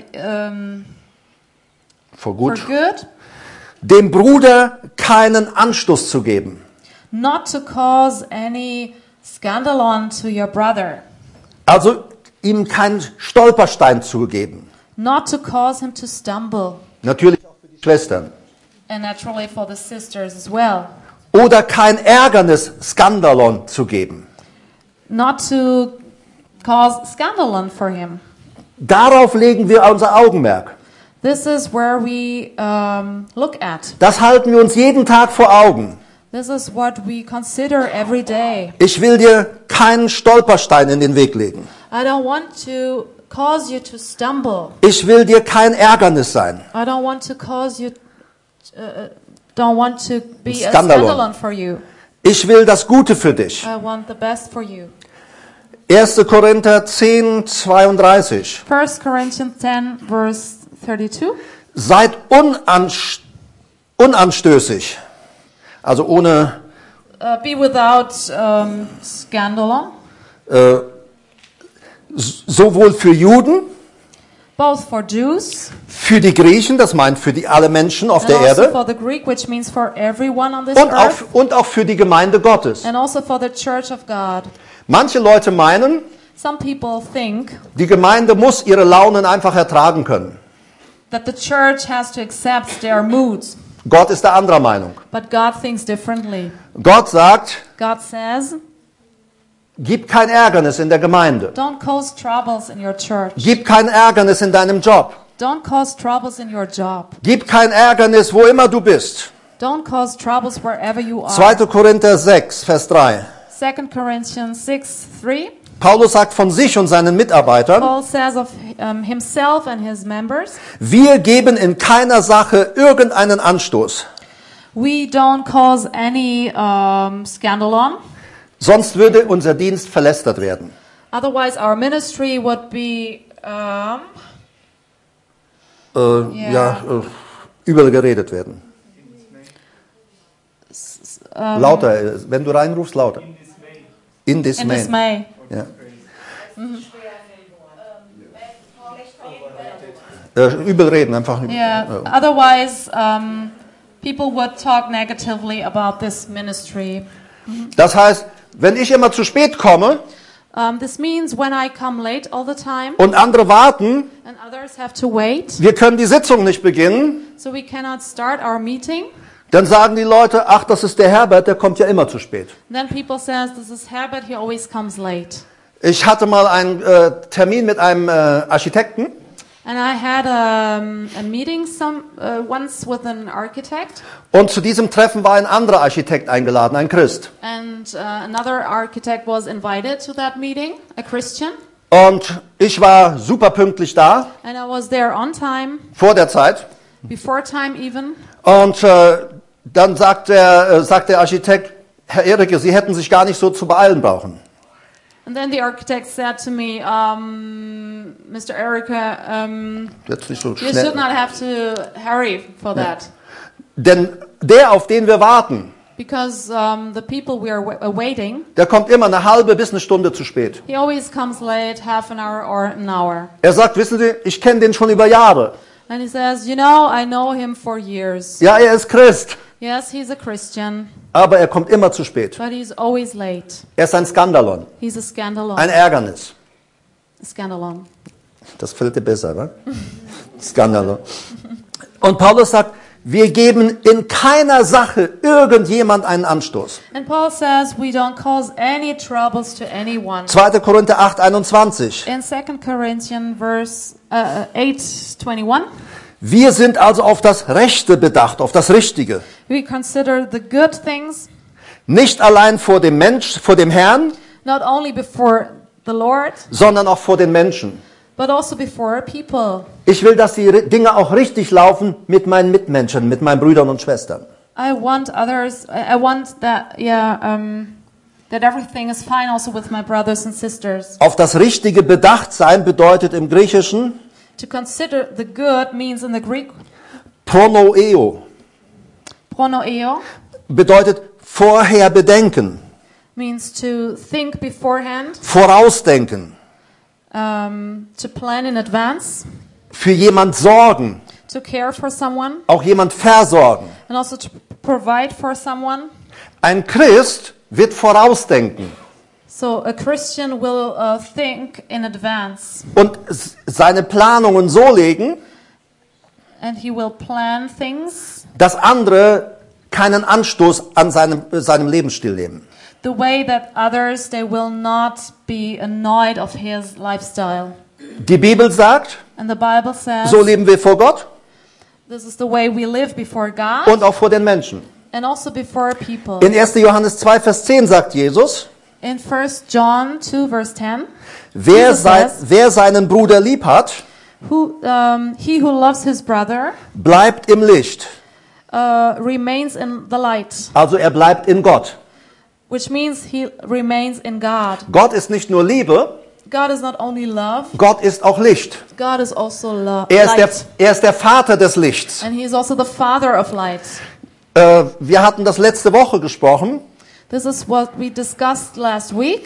für gut, for good, dem Bruder keinen Anstoß zu geben. not to cause any scandalon to your brother, Also ihm keinen Stolperstein zu geben. not to cause him to stumble, Natürlich auch für die Schwestern. and naturally for the sisters as well. Oder kein Ärgernis, Skandalon zu geben. Not to cause scandalon for him. Darauf legen wir unser Augenmerk. This is where we look at. Das halten wir uns jeden Tag vor Augen. This is what we consider every day. Ich will dir keinen Stolperstein in den Weg legen. I don't want to cause you to stumble. Ich will dir kein Ärgernis sein. I don't want to cause you, don't want to be a Scandalon. scandalon for you. Ich will das Gute für dich. I want the best for you. 1. Korinther 10, 32. 1 Corinthians 10 verse 32. Seid unanstößig. Also ohne Be without scandalon, sowohl für Juden, both for Jews für die Griechen, das meint für die alle Menschen auf and der also Erde, for the Greek, which means for everyone on this und earth, auch für die Gemeinde Gottes. and also for the church of God. Manche Leute meinen, Some people think die Gemeinde muss ihre Launen einfach ertragen können. that the church has to accept their moods, Gott ist der anderer Meinung. but God thinks differently. Gott sagt, God says, gib kein Ärgernis in der Gemeinde. don't cause troubles in your church. Gib kein Ärgernis in deinem Job. Don't cause troubles in your job. Gib kein Ärgernis, wo immer du bist. Don't cause troubles wherever you are. 2. Korinther 6, Vers 3. 2 Corinthians 6:3. Paulus sagt von sich und seinen Mitarbeitern, Paul says of himself and his members, wir geben in keiner Sache irgendeinen Anstoß. we don't cause any scandalon. Sonst würde unser Dienst verlästert werden. Otherwise, our ministry would be Übel geredet werden. Lauter, wenn du reinrufst, lauter. In in dismay. dismay. Ja. Übel reden, einfach. Yeah. Otherwise, people would talk negatively about this ministry. Das heißt, wenn ich immer zu spät komme This means when I come late all the time und andere warten, and others have to wait, wir können die Sitzung nicht beginnen, so we cannot start our meeting, dann sagen die Leute, ach, das ist der Herbert, der kommt ja immer zu spät. then people says, this is Herbert, he always comes late. Ich hatte mal einen Termin mit einem Architekten And I had a meeting once with an architect, und zu diesem Treffen war ein anderer Architekt eingeladen, ein Christ. and another architect was invited to that meeting, a Christian, Und ich war super pünktlich da, and I was there on time, vor der Zeit. before time even. Und dann sagt der Architekt, Herr Erike, Sie hätten sich gar nicht so zu beeilen brauchen. And then the architect said to me, Mr. Erica, Jetzt nicht so you should schnell. not have to hurry for that. Denn der, auf den wir warten, Because the people we are awaiting, der kommt immer eine halbe bis eine Stunde zu spät. he always comes late, half an hour or an hour. Er sagt, wissen Sie, ich kenne den schon über Jahre. And he says, you know, I know him for years. Ja, er ist Christ, Yes, he's a Christian, aber er kommt immer zu spät. but he's always late. Er ist ein Skandalon, He's a scandalon. ein Ärgernis. Scandalon. Das fällt dir besser, ne? Skandalon. Und Paulus sagt, wir geben in keiner Sache irgendjemand einen Anstoß. And Paul says we don't cause any troubles to anyone. 2. Korinther 8, 21. In 2 Corinthians verse 8:21, Wir sind also auf das Rechte bedacht, auf das Richtige. we consider the good things Nicht allein vor dem vor dem Herrn, not only before the Lord, sondern auch vor den Menschen. but also before people. Ich will, dass die Dinge auch richtig laufen mit meinen Mitmenschen, mit meinen Brüdern und Schwestern. I want that that everything is fine also with my brothers and sisters. Auf das Richtige bedacht sein bedeutet im Griechischen To consider the good means in the Greek pronoeo, pronoeo, bedeutet vorher bedenken, means to think beforehand, vorausdenken. to plan in advance, für jemand sorgen, to care for someone, auch jemand versorgen. and also to provide for someone. Ein Christ wird vorausdenken So a Christian will think in advance, und seine Planungen so legen, and he will plan things dass andere keinen Anstoß an seinem Lebensstil nehmen. the way that others, they will not be annoyed of his lifestyle. Die Bibel sagt, And the Bible says so leben wir vor Gott this is the way we live before God und auch vor den Menschen. and also before people. In 1. Johannes 2, Vers 10 sagt Jesus, In 1 John 2 verse 10, wer Jesus says, seinen Bruder lieb hat, he who loves his brother bleibt im Licht. remains in the light, Also er bleibt in Gott. which means he remains in God. Gott ist nicht nur Liebe, God is not only love, Gott ist auch Licht. God is also light. Er ist der Vater des Lichts. And he is also the father of light. Wir hatten das letzte Woche gesprochen. This is what we discussed last week.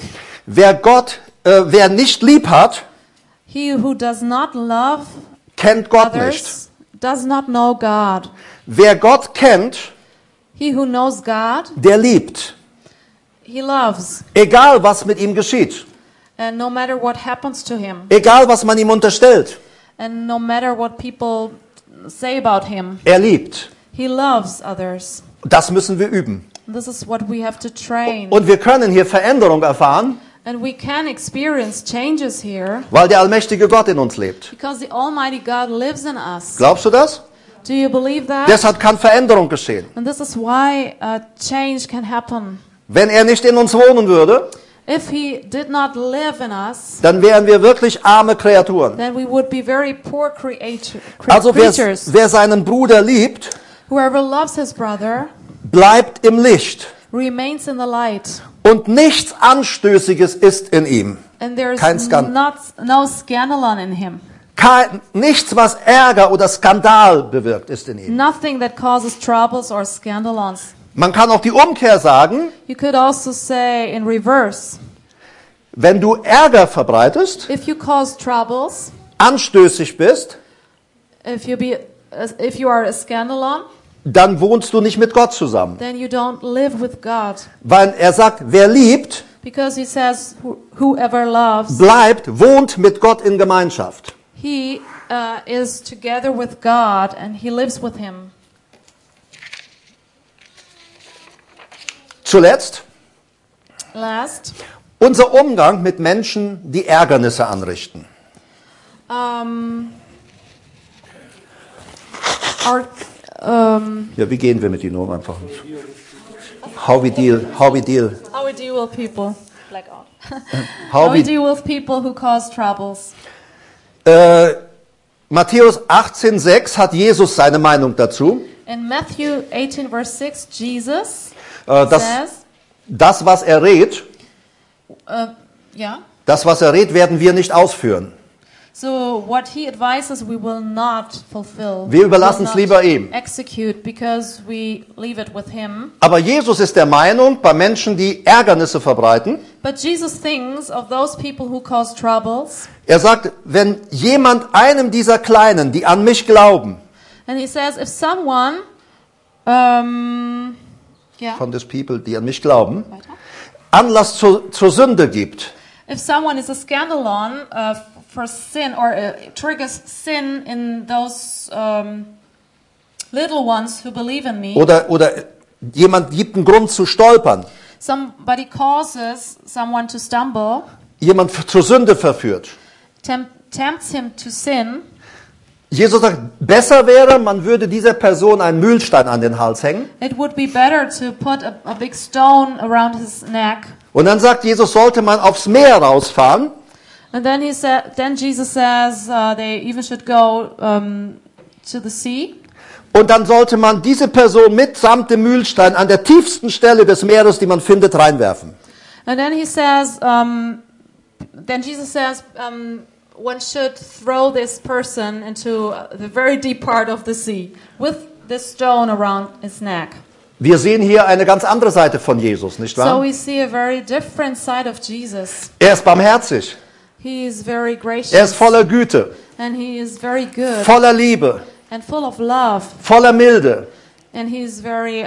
Wer nicht lieb hat, He who does not love kennt Gott nicht. others does not know God. Wer Gott kennt, He who knows God, der liebt. he loves. Egal was mit ihm geschieht. And no matter what happens to him, Egal was man ihm unterstellt. and no matter what people say about him, Er liebt. he loves others. Das müssen wir üben. This is what we have to train. Und wir können hier Veränderung erfahren, And we can experience changes here weil der allmächtige Gott in uns lebt. because the Almighty God lives in us. Glaubst du das? Do you believe that? Deshalb kann Veränderung geschehen. And this is why change can happen. Wenn er nicht in uns wohnen würde, If he did not live in us, dann wären wir wirklich arme Kreaturen. then we would be very poor creatures. Also wer seinen Bruder liebt, Whoever loves his brother bleibt im Licht. remains in the light. Und nichts Anstößiges ist in ihm. And there is Kein no scandalon in him. Nichts, was Ärger oder Skandal bewirkt, ist in ihm. Nothing that causes troubles or scandalons. Man kann auch die Umkehr sagen, You could also say in reverse, wenn du Ärger verbreitest, if you cause troubles, anstößig bist, if you are a scandalon, dann wohnst du nicht mit Gott zusammen. then you don't live with God. Weil er sagt, wer liebt, Because he says, whoever loves, bleibt, wohnt mit Gott in Gemeinschaft. he is together with God and he lives with him. Zuletzt, Last, unser Umgang mit Menschen, die Ärgernisse anrichten. Ja, wie gehen wir mit ihnen um einfach? How we deal. how we deal with people. Blackout. How How we we, deal with people who cause troubles. Matthäus 18,6 hat Jesus seine Meinung dazu. In Matthew 18 verse 6, Jesus Das, says, das, was er rät, werden wir nicht ausführen. so what he advises we will not fulfill. Wir überlassen will es not lieber ihm. execute because we leave it with him. Aber Jesus ist der Meinung, bei Menschen, die Ärgernisse verbreiten, But Jesus thinks of those people who cause troubles. er sagt, wenn jemand einem dieser Kleinen, die an mich glauben, And he says if someone von des People, die an mich glauben, Anlass zur Sünde gibt, if someone is a scandalon for sin or triggers sin in those little ones who believe in me, oder jemand gibt einen Grund zu stolpern, somebody causes someone to stumble, jemand zur Sünde verführt. tempts him to sin, Jesus sagt, besser wäre, man würde dieser Person einen Mühlstein an den Hals hängen. it would be better to put a big stone around his neck. Und dann sagt Jesus, sollte man aufs Meer rausfahren. And then then Jesus says they even should go to the sea. Und dann sollte man diese Person mitsamt dem Mühlstein an der tiefsten Stelle des Meeres, die man findet, reinwerfen. And then he says, then Jesus says, one should throw this person into the very deep part of the sea with this stone around his neck. Wir sehen hier eine ganz andere Seite von Jesus, nicht So wahr? we see a very different side of Jesus. Er ist barmherzig. He is very Er ist gracious. voller Güte, And he is very good. voller Liebe, And full of love. voller Milde. And he is very...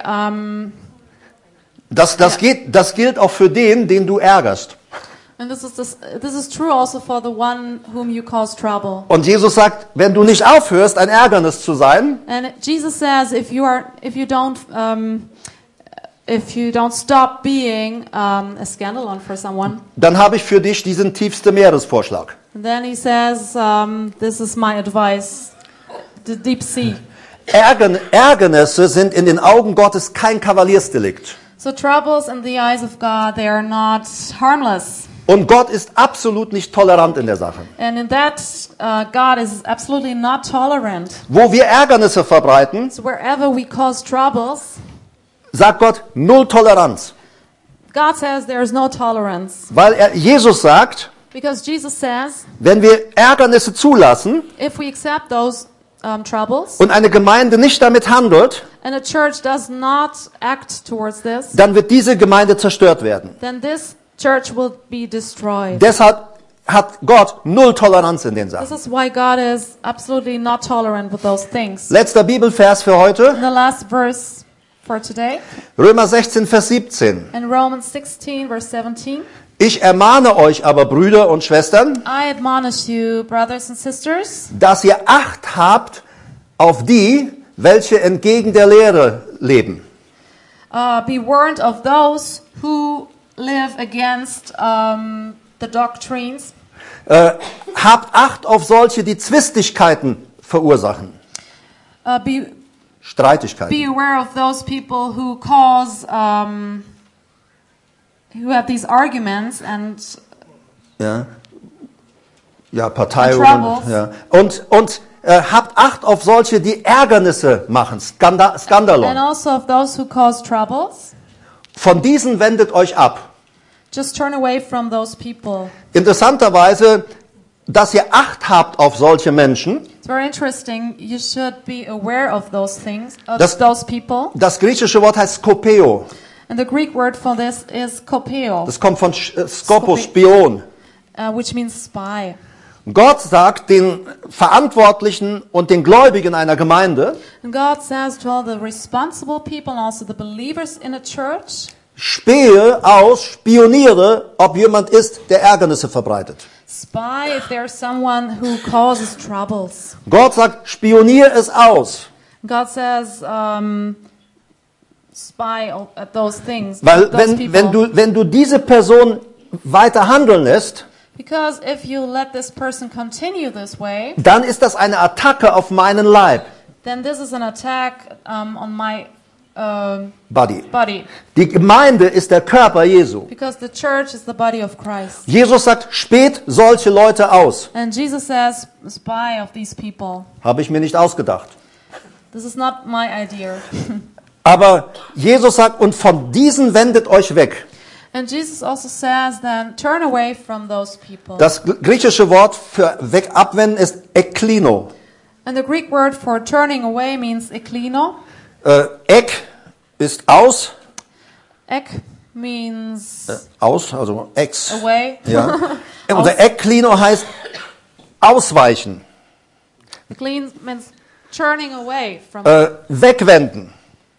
Das gilt auch für den du ärgerst. And this is true also for the one whom you cause trouble. Und Jesus sagt, wenn du nicht aufhörst, ein Ärgernis zu sein, And Jesus says, if you don't stop being a scandalon for someone, dann habe ich für dich diesen tiefsten Meeresvorschlag. then he says, this is my advice, the deep sea. Ärgernisse sind in den Augen Gottes kein Kavaliersdelikt. So troubles in the eyes of God, they are not harmless. Und Gott ist absolut nicht tolerant in der Sache. And in that, God is absolutely not tolerant. Wo wir Ärgernisse verbreiten, So wherever we cause troubles, sagt Gott null Toleranz. God says there is no tolerance. Weil Jesus sagt, Because Jesus says, wenn wir Ärgernisse zulassen if we accept those troubles, und eine Gemeinde nicht damit handelt, and a church does not act towards this, dann wird diese Gemeinde zerstört werden. then this church will be destroyed. Deshalb hat Gott null Toleranz in den This Sachen. is why God is absolutely not tolerant with those things. Letzter Bibelvers für heute, And the last verse for today, Römer 16, Vers 17. in Romans 16, verse 17, Ich ermahne euch aber, Brüder und Schwestern, I admonish you, brothers and sisters, dass ihr Acht habt auf die, welche entgegen der Lehre leben. be warned of those who live against the doctrines. Habt Acht auf solche, die Zwistigkeiten verursachen. Be Streitigkeiten. aware of those people who cause, who have these arguments and Ja, Parteiungen. Troubles. Ja. Und habt Acht auf solche, die Ärgernisse machen. and Skandalon. also of those who cause troubles. Von diesen wendet euch ab. Just turn away from those people. Interessanterweise, dass ihr Acht habt auf solche Menschen. It's very interesting. You should be aware of those things, of Das- those people. Das griechische Wort heißt Skopeo. And the Greek word for this is kopeo, Das kommt von Skopos, Spion. which means spy. Gott sagt den Verantwortlichen und den Gläubigen einer Gemeinde, And God says to all the responsible people and also the believers in a church, spähe aus, spioniere, ob jemand ist, der Ärgernisse verbreitet. spy if there's someone who causes troubles. Gott sagt, spioniere es aus. God says, spy at those things, Weil those people. wenn du diese Person weiter handeln lässt, Because if you let this person continue this way, dann ist das eine Attacke auf meinen Leib. then this is an attack on my Body. body. Die Gemeinde ist der Körper Jesu. Because the church is the body of Christ. Jesus sagt, späht solche Leute aus. And Jesus says, spy of these people. Habe ich mir nicht ausgedacht. This is not my idea. Aber Jesus sagt, und von diesen wendet euch weg. And Jesus also says then, turn away from those people. Das griechische Wort für weg abwenden ist eklino. And the Greek word for turning away means eklino. Ek ist aus. Ek means Aus, also ex. away. Ja. Unser eklino heißt ausweichen, Eklino means turning away from. wegwenden.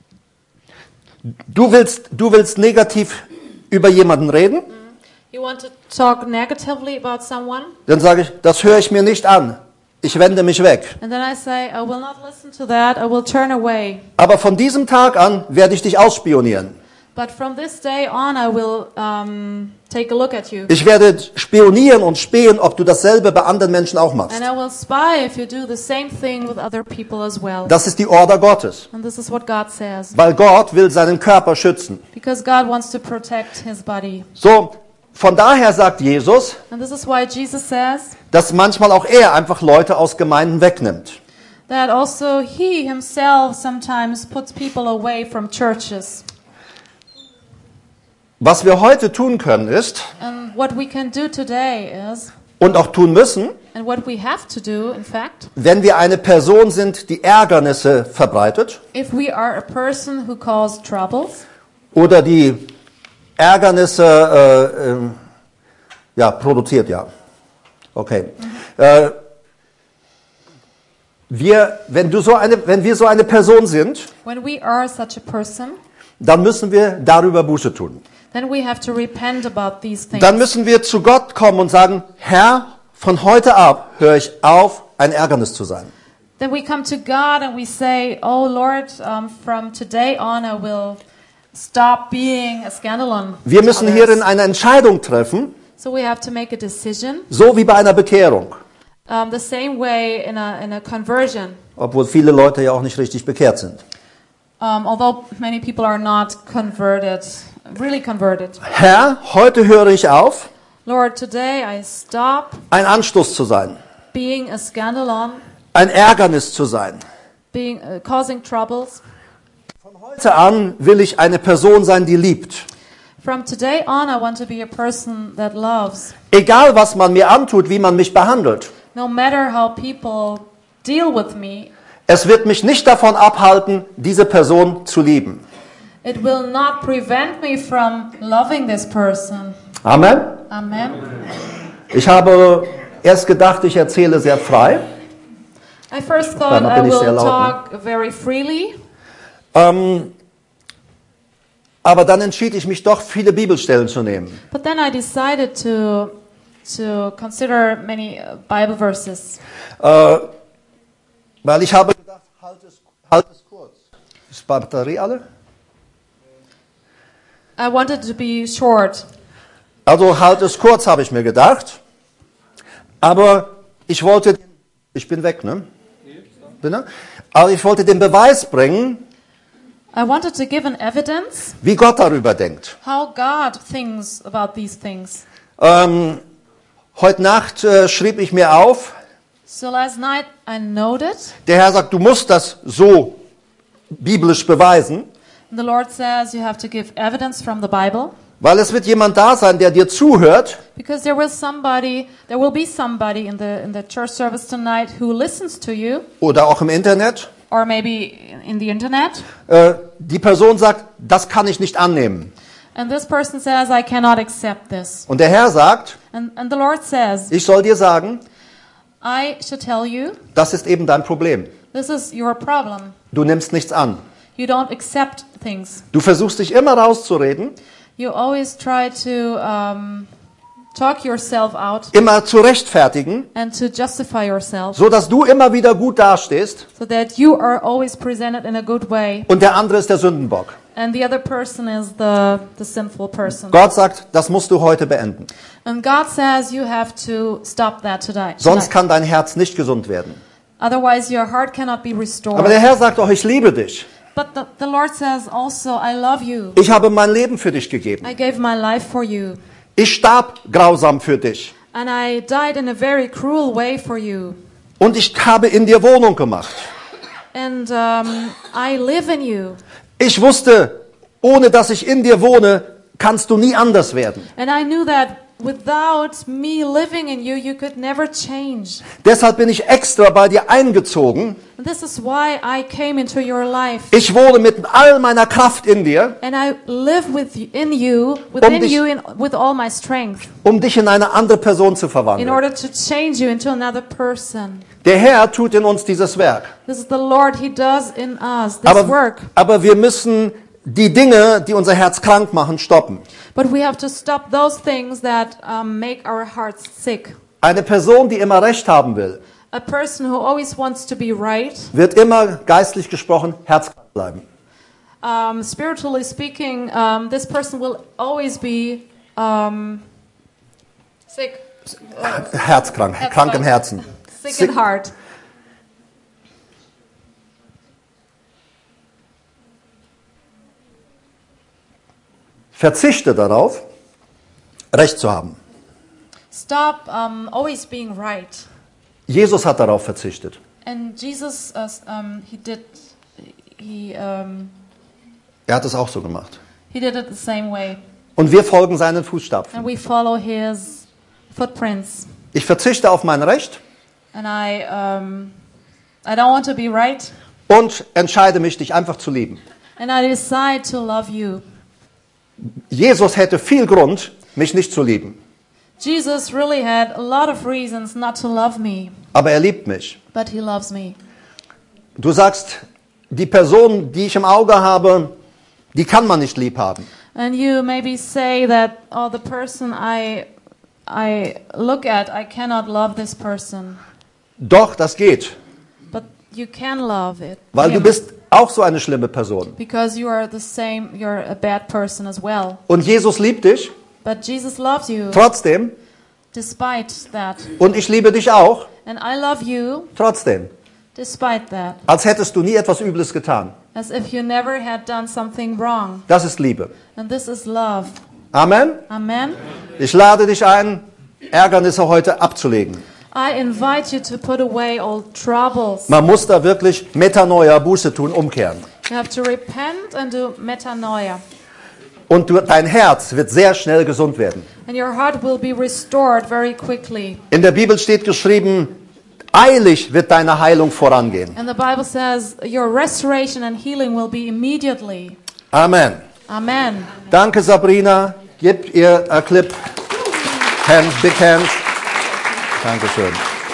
Du willst negativ über jemanden reden? You want to talk negatively about someone? Dann sage ich, das höre ich mir nicht an. Ich wende mich weg. And then I say, I will not listen to that. I will turn away. Aber von diesem Tag an werde ich dich ausspionieren. But from this day on, I will take a look at you. Ich werde spionieren und spähen, ob du dasselbe bei anderen Menschen auch machst. And I will spy if you do the same thing with other people as well. Das ist die Order Gottes. And this is what God says. Weil Gott will seinen Körper schützen. Because God wants to protect his body. So, von daher sagt Jesus, And this is why Jesus says dass manchmal auch er einfach Leute aus Gemeinden wegnimmt. that also he himself sometimes puts people away from churches. Was wir heute tun können ist, And what we can do today is, und auch tun müssen, and what we have to do, in fact, wenn wir eine Person sind, die Ärgernisse verbreitet if we are a person who causes troubles, oder die Ärgernisse produziert, ja. Okay. Wenn wir so eine Person sind, When we are such a person, dann müssen wir darüber Buße tun. then we have to repent about these things. Dann müssen wir zu Gott kommen und sagen, Herr, von heute ab höre ich auf, ein Ärgernis zu sein. Then we come to God and we say, "Oh Lord, from today on, I will stop being a scandalon." Wir to müssen others." hierin eine Entscheidung treffen, So we have to make a decision, so wie bei einer Bekehrung. the same way in a conversion. Obwohl viele Leute ja auch nicht richtig bekehrt sind. Although many people are not converted, really converted. Herr, heute höre ich auf, Lord, today I stop ein Anstoß zu sein, being a scandalon, ein Ärgernis zu sein. being causing troubles. Heute an will ich eine Person sein, die liebt. From today on, I want to be a person that loves. Egal, was man mir antut, wie man mich behandelt. No matter how people deal with me, Es wird mich nicht davon abhalten, diese Person zu lieben. it will not prevent me from loving this person. Amen. Amen. Ich habe erst gedacht, ich erzähle sehr frei. I first thought Dann I bin ich sehr will laut, talk very freely, Aber dann entschied ich mich doch, viele Bibelstellen zu nehmen. but then I decided to consider many Bible verses. Weil ich habe gedacht, halt es kurz. Ist die Batterie alle? I wanted to be short. Also halt es kurz, habe ich mir gedacht. Aber ich bin weg, ne? Bin er? Aber ich wollte den Beweis bringen, I wanted to give an evidence wie Gott darüber denkt. how God thinks about these things. Heute Nacht schrieb ich mir auf, So last night I noted, der Herr sagt, du musst das so biblisch beweisen, the Lord says you have to give evidence from the Bible, weil es wird jemand da sein, der dir zuhört because there will be somebody in the church service tonight who listens to you, oder auch im Internet. or maybe in the internet, Die Person sagt, das kann ich nicht annehmen. and this person says, I cannot accept this. Und der Herr sagt, And the Lord says, ich soll dir sagen, I should tell you, das ist eben dein Problem. this is your problem. Du nimmst nichts an. You don't accept things. Du versuchst dich immer rauszureden, You always try to talk yourself out immer zu rechtfertigen, and to justify yourself, so dass du immer wieder gut dastehst so that you are always presented in a good way, und der andere ist der Sündenbock. and the other person is the sinful person. Gott sagt, das musst du heute beenden. And God says you have to stop that today. Sonst kann dein Herz nicht gesund werden. Otherwise your heart cannot be restored. Aber der Herr sagt auch, ich liebe dich. But the Lord says also, I love you. Ich habe mein Leben für dich gegeben. I gave my life for you. Ich starb grausam für dich. And I died in a very cruel way for you. Und ich habe in dir Wohnung gemacht. And I live in you. Ich wusste, ohne dass ich in dir wohne, kannst du nie anders werden. And I knew that without me living in you, you could never change. Deshalb bin ich extra bei dir eingezogen. And this is why I came into your life. Ich wohne mit all meiner Kraft in dir, And I live within you, with all my strength, um dich in eine andere Person zu in verwandeln. order to change you into another person. Der Herr tut in uns dieses Werk. This is the Lord, He does in us this work. Aber wir müssen die Dinge, die unser Herz krank machen, stoppen. But we have to stop those things that make our hearts sick. Eine Person, die immer Recht haben will, A person who always wants to be right, wird immer geistlich gesprochen herzkrank bleiben. spiritually speaking, this person will always be sick. Herzkrank, krank im Herzen. Sick in heart. Verzichte darauf, Recht zu haben. Stop always being right. Jesus hat darauf verzichtet. And Jesus, Er hat es auch so gemacht. he did it the same way. Und wir folgen seinen Fußstapfen. And we follow his footprints. Ich verzichte auf mein Recht And I don't want to be right. und entscheide mich, dich einfach zu lieben. And I decide to love you. Jesus hätte viel Grund, mich nicht zu lieben. Jesus really had a lot of reasons not to love me, Aber er liebt mich. but he loves me. Du sagst, die Person, die ich im Auge habe, die kann man nicht lieb haben. And you maybe say that, oh, the person I look at, I cannot love this person. Doch, das geht. But you can love it. Weil du bist auch so eine schlimme Person. Because you are the same, you're a bad person as well. Und Jesus liebt dich, But Jesus loves you trotzdem. despite that. Und ich liebe dich auch, And I love you trotzdem. despite that. Als hättest du nie etwas Übles getan. As if you never had done something wrong. Das ist Liebe. And this is love. Amen. Amen. Ich lade dich ein, Ärgernisse heute abzulegen. I invite you to put away all troubles. Man muss da wirklich Metanoia, Buße tun, umkehren. You have to repent and do metanoia. Und dein Herz wird sehr schnell gesund werden. And your heart will be restored very quickly. In der Bibel steht geschrieben, eilig wird deine Heilung vorangehen. And the Bible says your restoration and healing will be immediately. Amen. Amen. Danke, Sabrina. Gib ihr a clip. Hand, big hands. Dankeschön.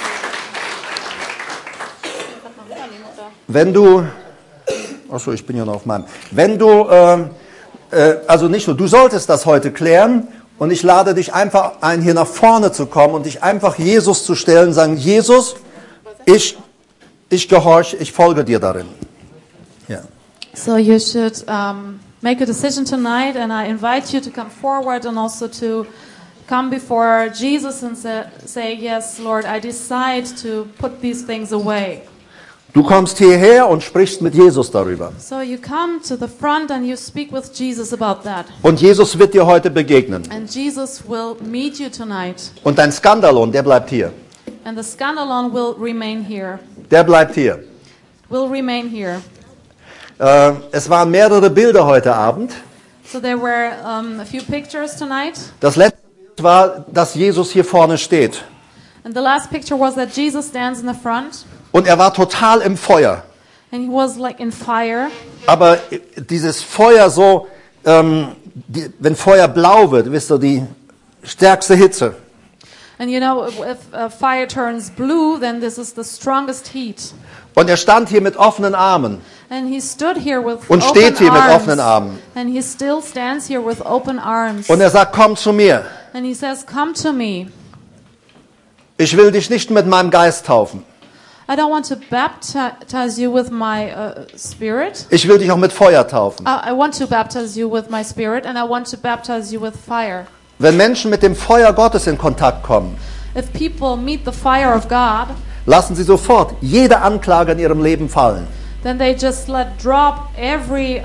Wenn du, achso, ich bin ja noch auf meinem. Wenn du, also nicht nur, du solltest das heute klären und ich lade dich einfach ein, hier nach vorne zu kommen und dich einfach Jesus zu stellen, sagen, Jesus, ich gehorche, ich folge dir darin. Ja. So you should make a decision tonight, and I invite you to come forward and also to come before Jesus and say, yes, Lord, I decide to put these things away. Du kommst hierher und sprichst mit Jesus darüber. So you come to the front and you speak with Jesus about that. Und Jesus wird dir heute begegnen. And Jesus will meet you tonight. Und dein Skandalon, der bleibt hier. And the scandalon will remain here. Der bleibt hier. Will remain here. Es waren mehrere Bilder heute Abend. So there were a few pictures tonight. Das letzte Bild war, dass Jesus hier vorne steht. And the last picture was that Jesus stands in the front. Und er war total im Feuer. And he was like in fire. Aber dieses Feuer so, wenn Feuer blau wird, wisst ihr, die stärkste Hitze. And you know, if fire turns blue, then this is the strongest heat. Und er stand hier mit offenen Armen. And he stood here with Und open steht hier mit arms. offenen Armen. And he still stands here with open arms. Und er sagt, komm zu mir. And he says, come to me. Ich will dich nicht mit meinem Geist taufen. I don't want to baptize you with my spirit. Ich will dich auch mit Feuer taufen. I want to baptize you with my spirit, and I want to baptize you with fire. Wenn Menschen mit dem Feuer Gottes in Kontakt kommen, If people meet the fire of God, lassen sie sofort jede Anklage in ihrem Leben fallen. then they just let drop every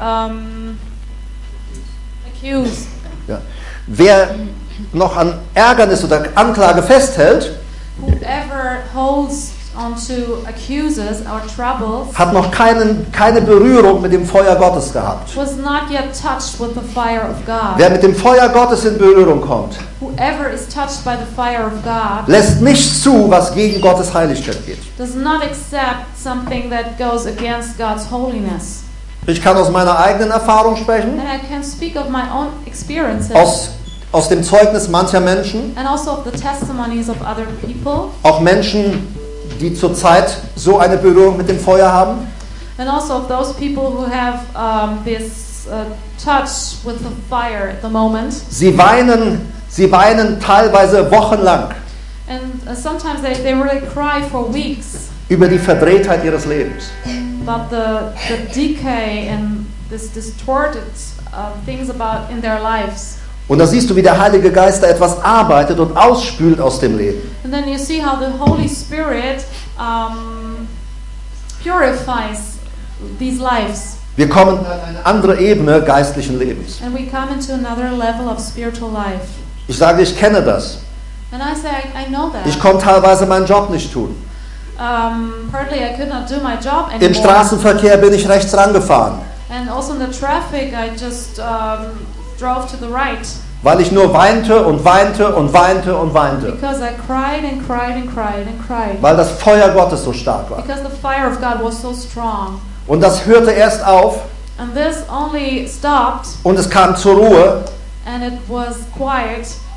accuse. Ja. Wer noch an Ärgernis oder Anklage festhält, Whoever holds onto accuses or troubles hat noch keine Berührung mit dem Feuer Gottes gehabt. was not yet touched with the fire of God. Wer mit dem Feuer Gottes in Berührung kommt, Whoever is touched by the fire of God lässt nicht zu, was gegen Gottes Heiligkeit geht. does not accept something that goes against God's holiness. Ich kann aus meiner eigenen Erfahrung sprechen, And I can speak of my own experiences aus dem Zeugnis mancher Menschen, and also of the testimonies of other people, auch Menschen, die zurzeit so eine Berührung mit dem Feuer haben. and also of those people who have this touch with the fire at the moment. Sie weinen teilweise wochenlang And sometimes they really cry for weeks über die Verdrehtheit ihres Lebens. about the decay and this distorted things about in their lives. Und da siehst du, wie der Heilige Geist da etwas arbeitet und ausspült aus dem Leben. And then you see how the Holy Spirit purifies these lives. Wir kommen an eine andere Ebene geistlichen Lebens. And we come into another level of spiritual life. Ich sage, ich kenne das. And I say, I know that. Ich konnte teilweise meinen Job nicht tun. Partly I could not do my job Im anymore. Straßenverkehr bin ich rechts rangefahren, And also in the traffic I just drove to the right. weil ich nur weinte und weinte und weinte und weinte. Because I cried and cried and cried and cried. Weil das Feuer Gottes so stark war. Because the fire of God was so strong. Und das hörte erst auf And this only stopped und es kam zur Ruhe, and it was quiet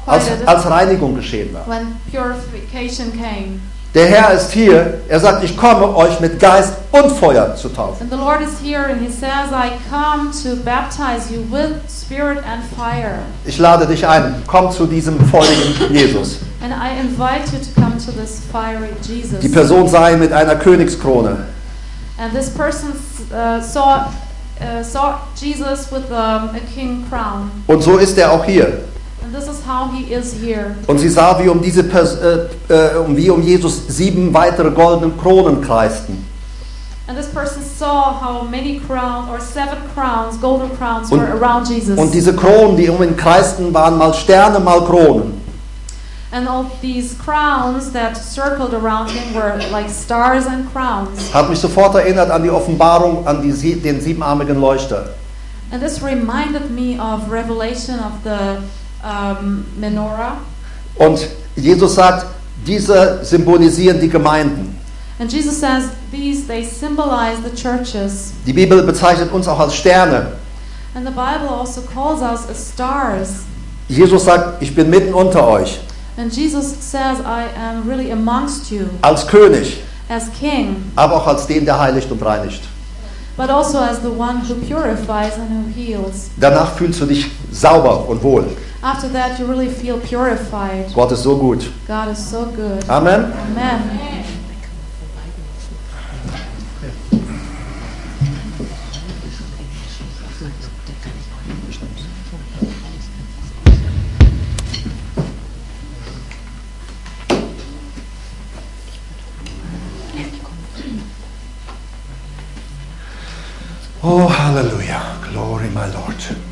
als Reinigung geschehen war. when purification came. Der Herr ist hier, er sagt, ich komme euch mit Geist und Feuer zu taufen. And the Lord is here and He says, I come to baptize you with spirit and fire. Ich lade dich ein, komm zu diesem feurigen Jesus. And I invite you to come to this fiery Jesus. Die Person sah ihn mit einer Königskrone. And this person saw Jesus with a king crown. Und so ist er auch hier. And this is how He is here. Und sie sah, wie um Jesus 7 weitere goldene Kronen kreisten. And this person saw how many crowns, or 7 crowns, golden crowns, were around Jesus. Und diese Kronen, die um ihn kreisten, waren mal Sterne, mal Kronen. And all these crowns that circled around Him were like stars and crowns. Hat mich sofort erinnert an die Offenbarung, an den siebenarmigen Leuchter. And this reminded me of Revelation of the menorah. Und Jesus sagt, diese symbolisieren die Gemeinden. And Jesus says they symbolize the churches. Die Bibel bezeichnet uns auch als Sterne. And the Bible also calls us as stars. Jesus sagt, ich bin mitten unter euch. And Jesus says, I am really amongst you. Als König, As king, aber auch als den, der heiligt und reinigt. but also as the one who purifies and who heals. Danach fühlst du dich sauber und wohl. After that, you really feel purified. Gott ist so gut. God is so good. Amen. Amen. Oh, Halleluja. Glory, my Lord.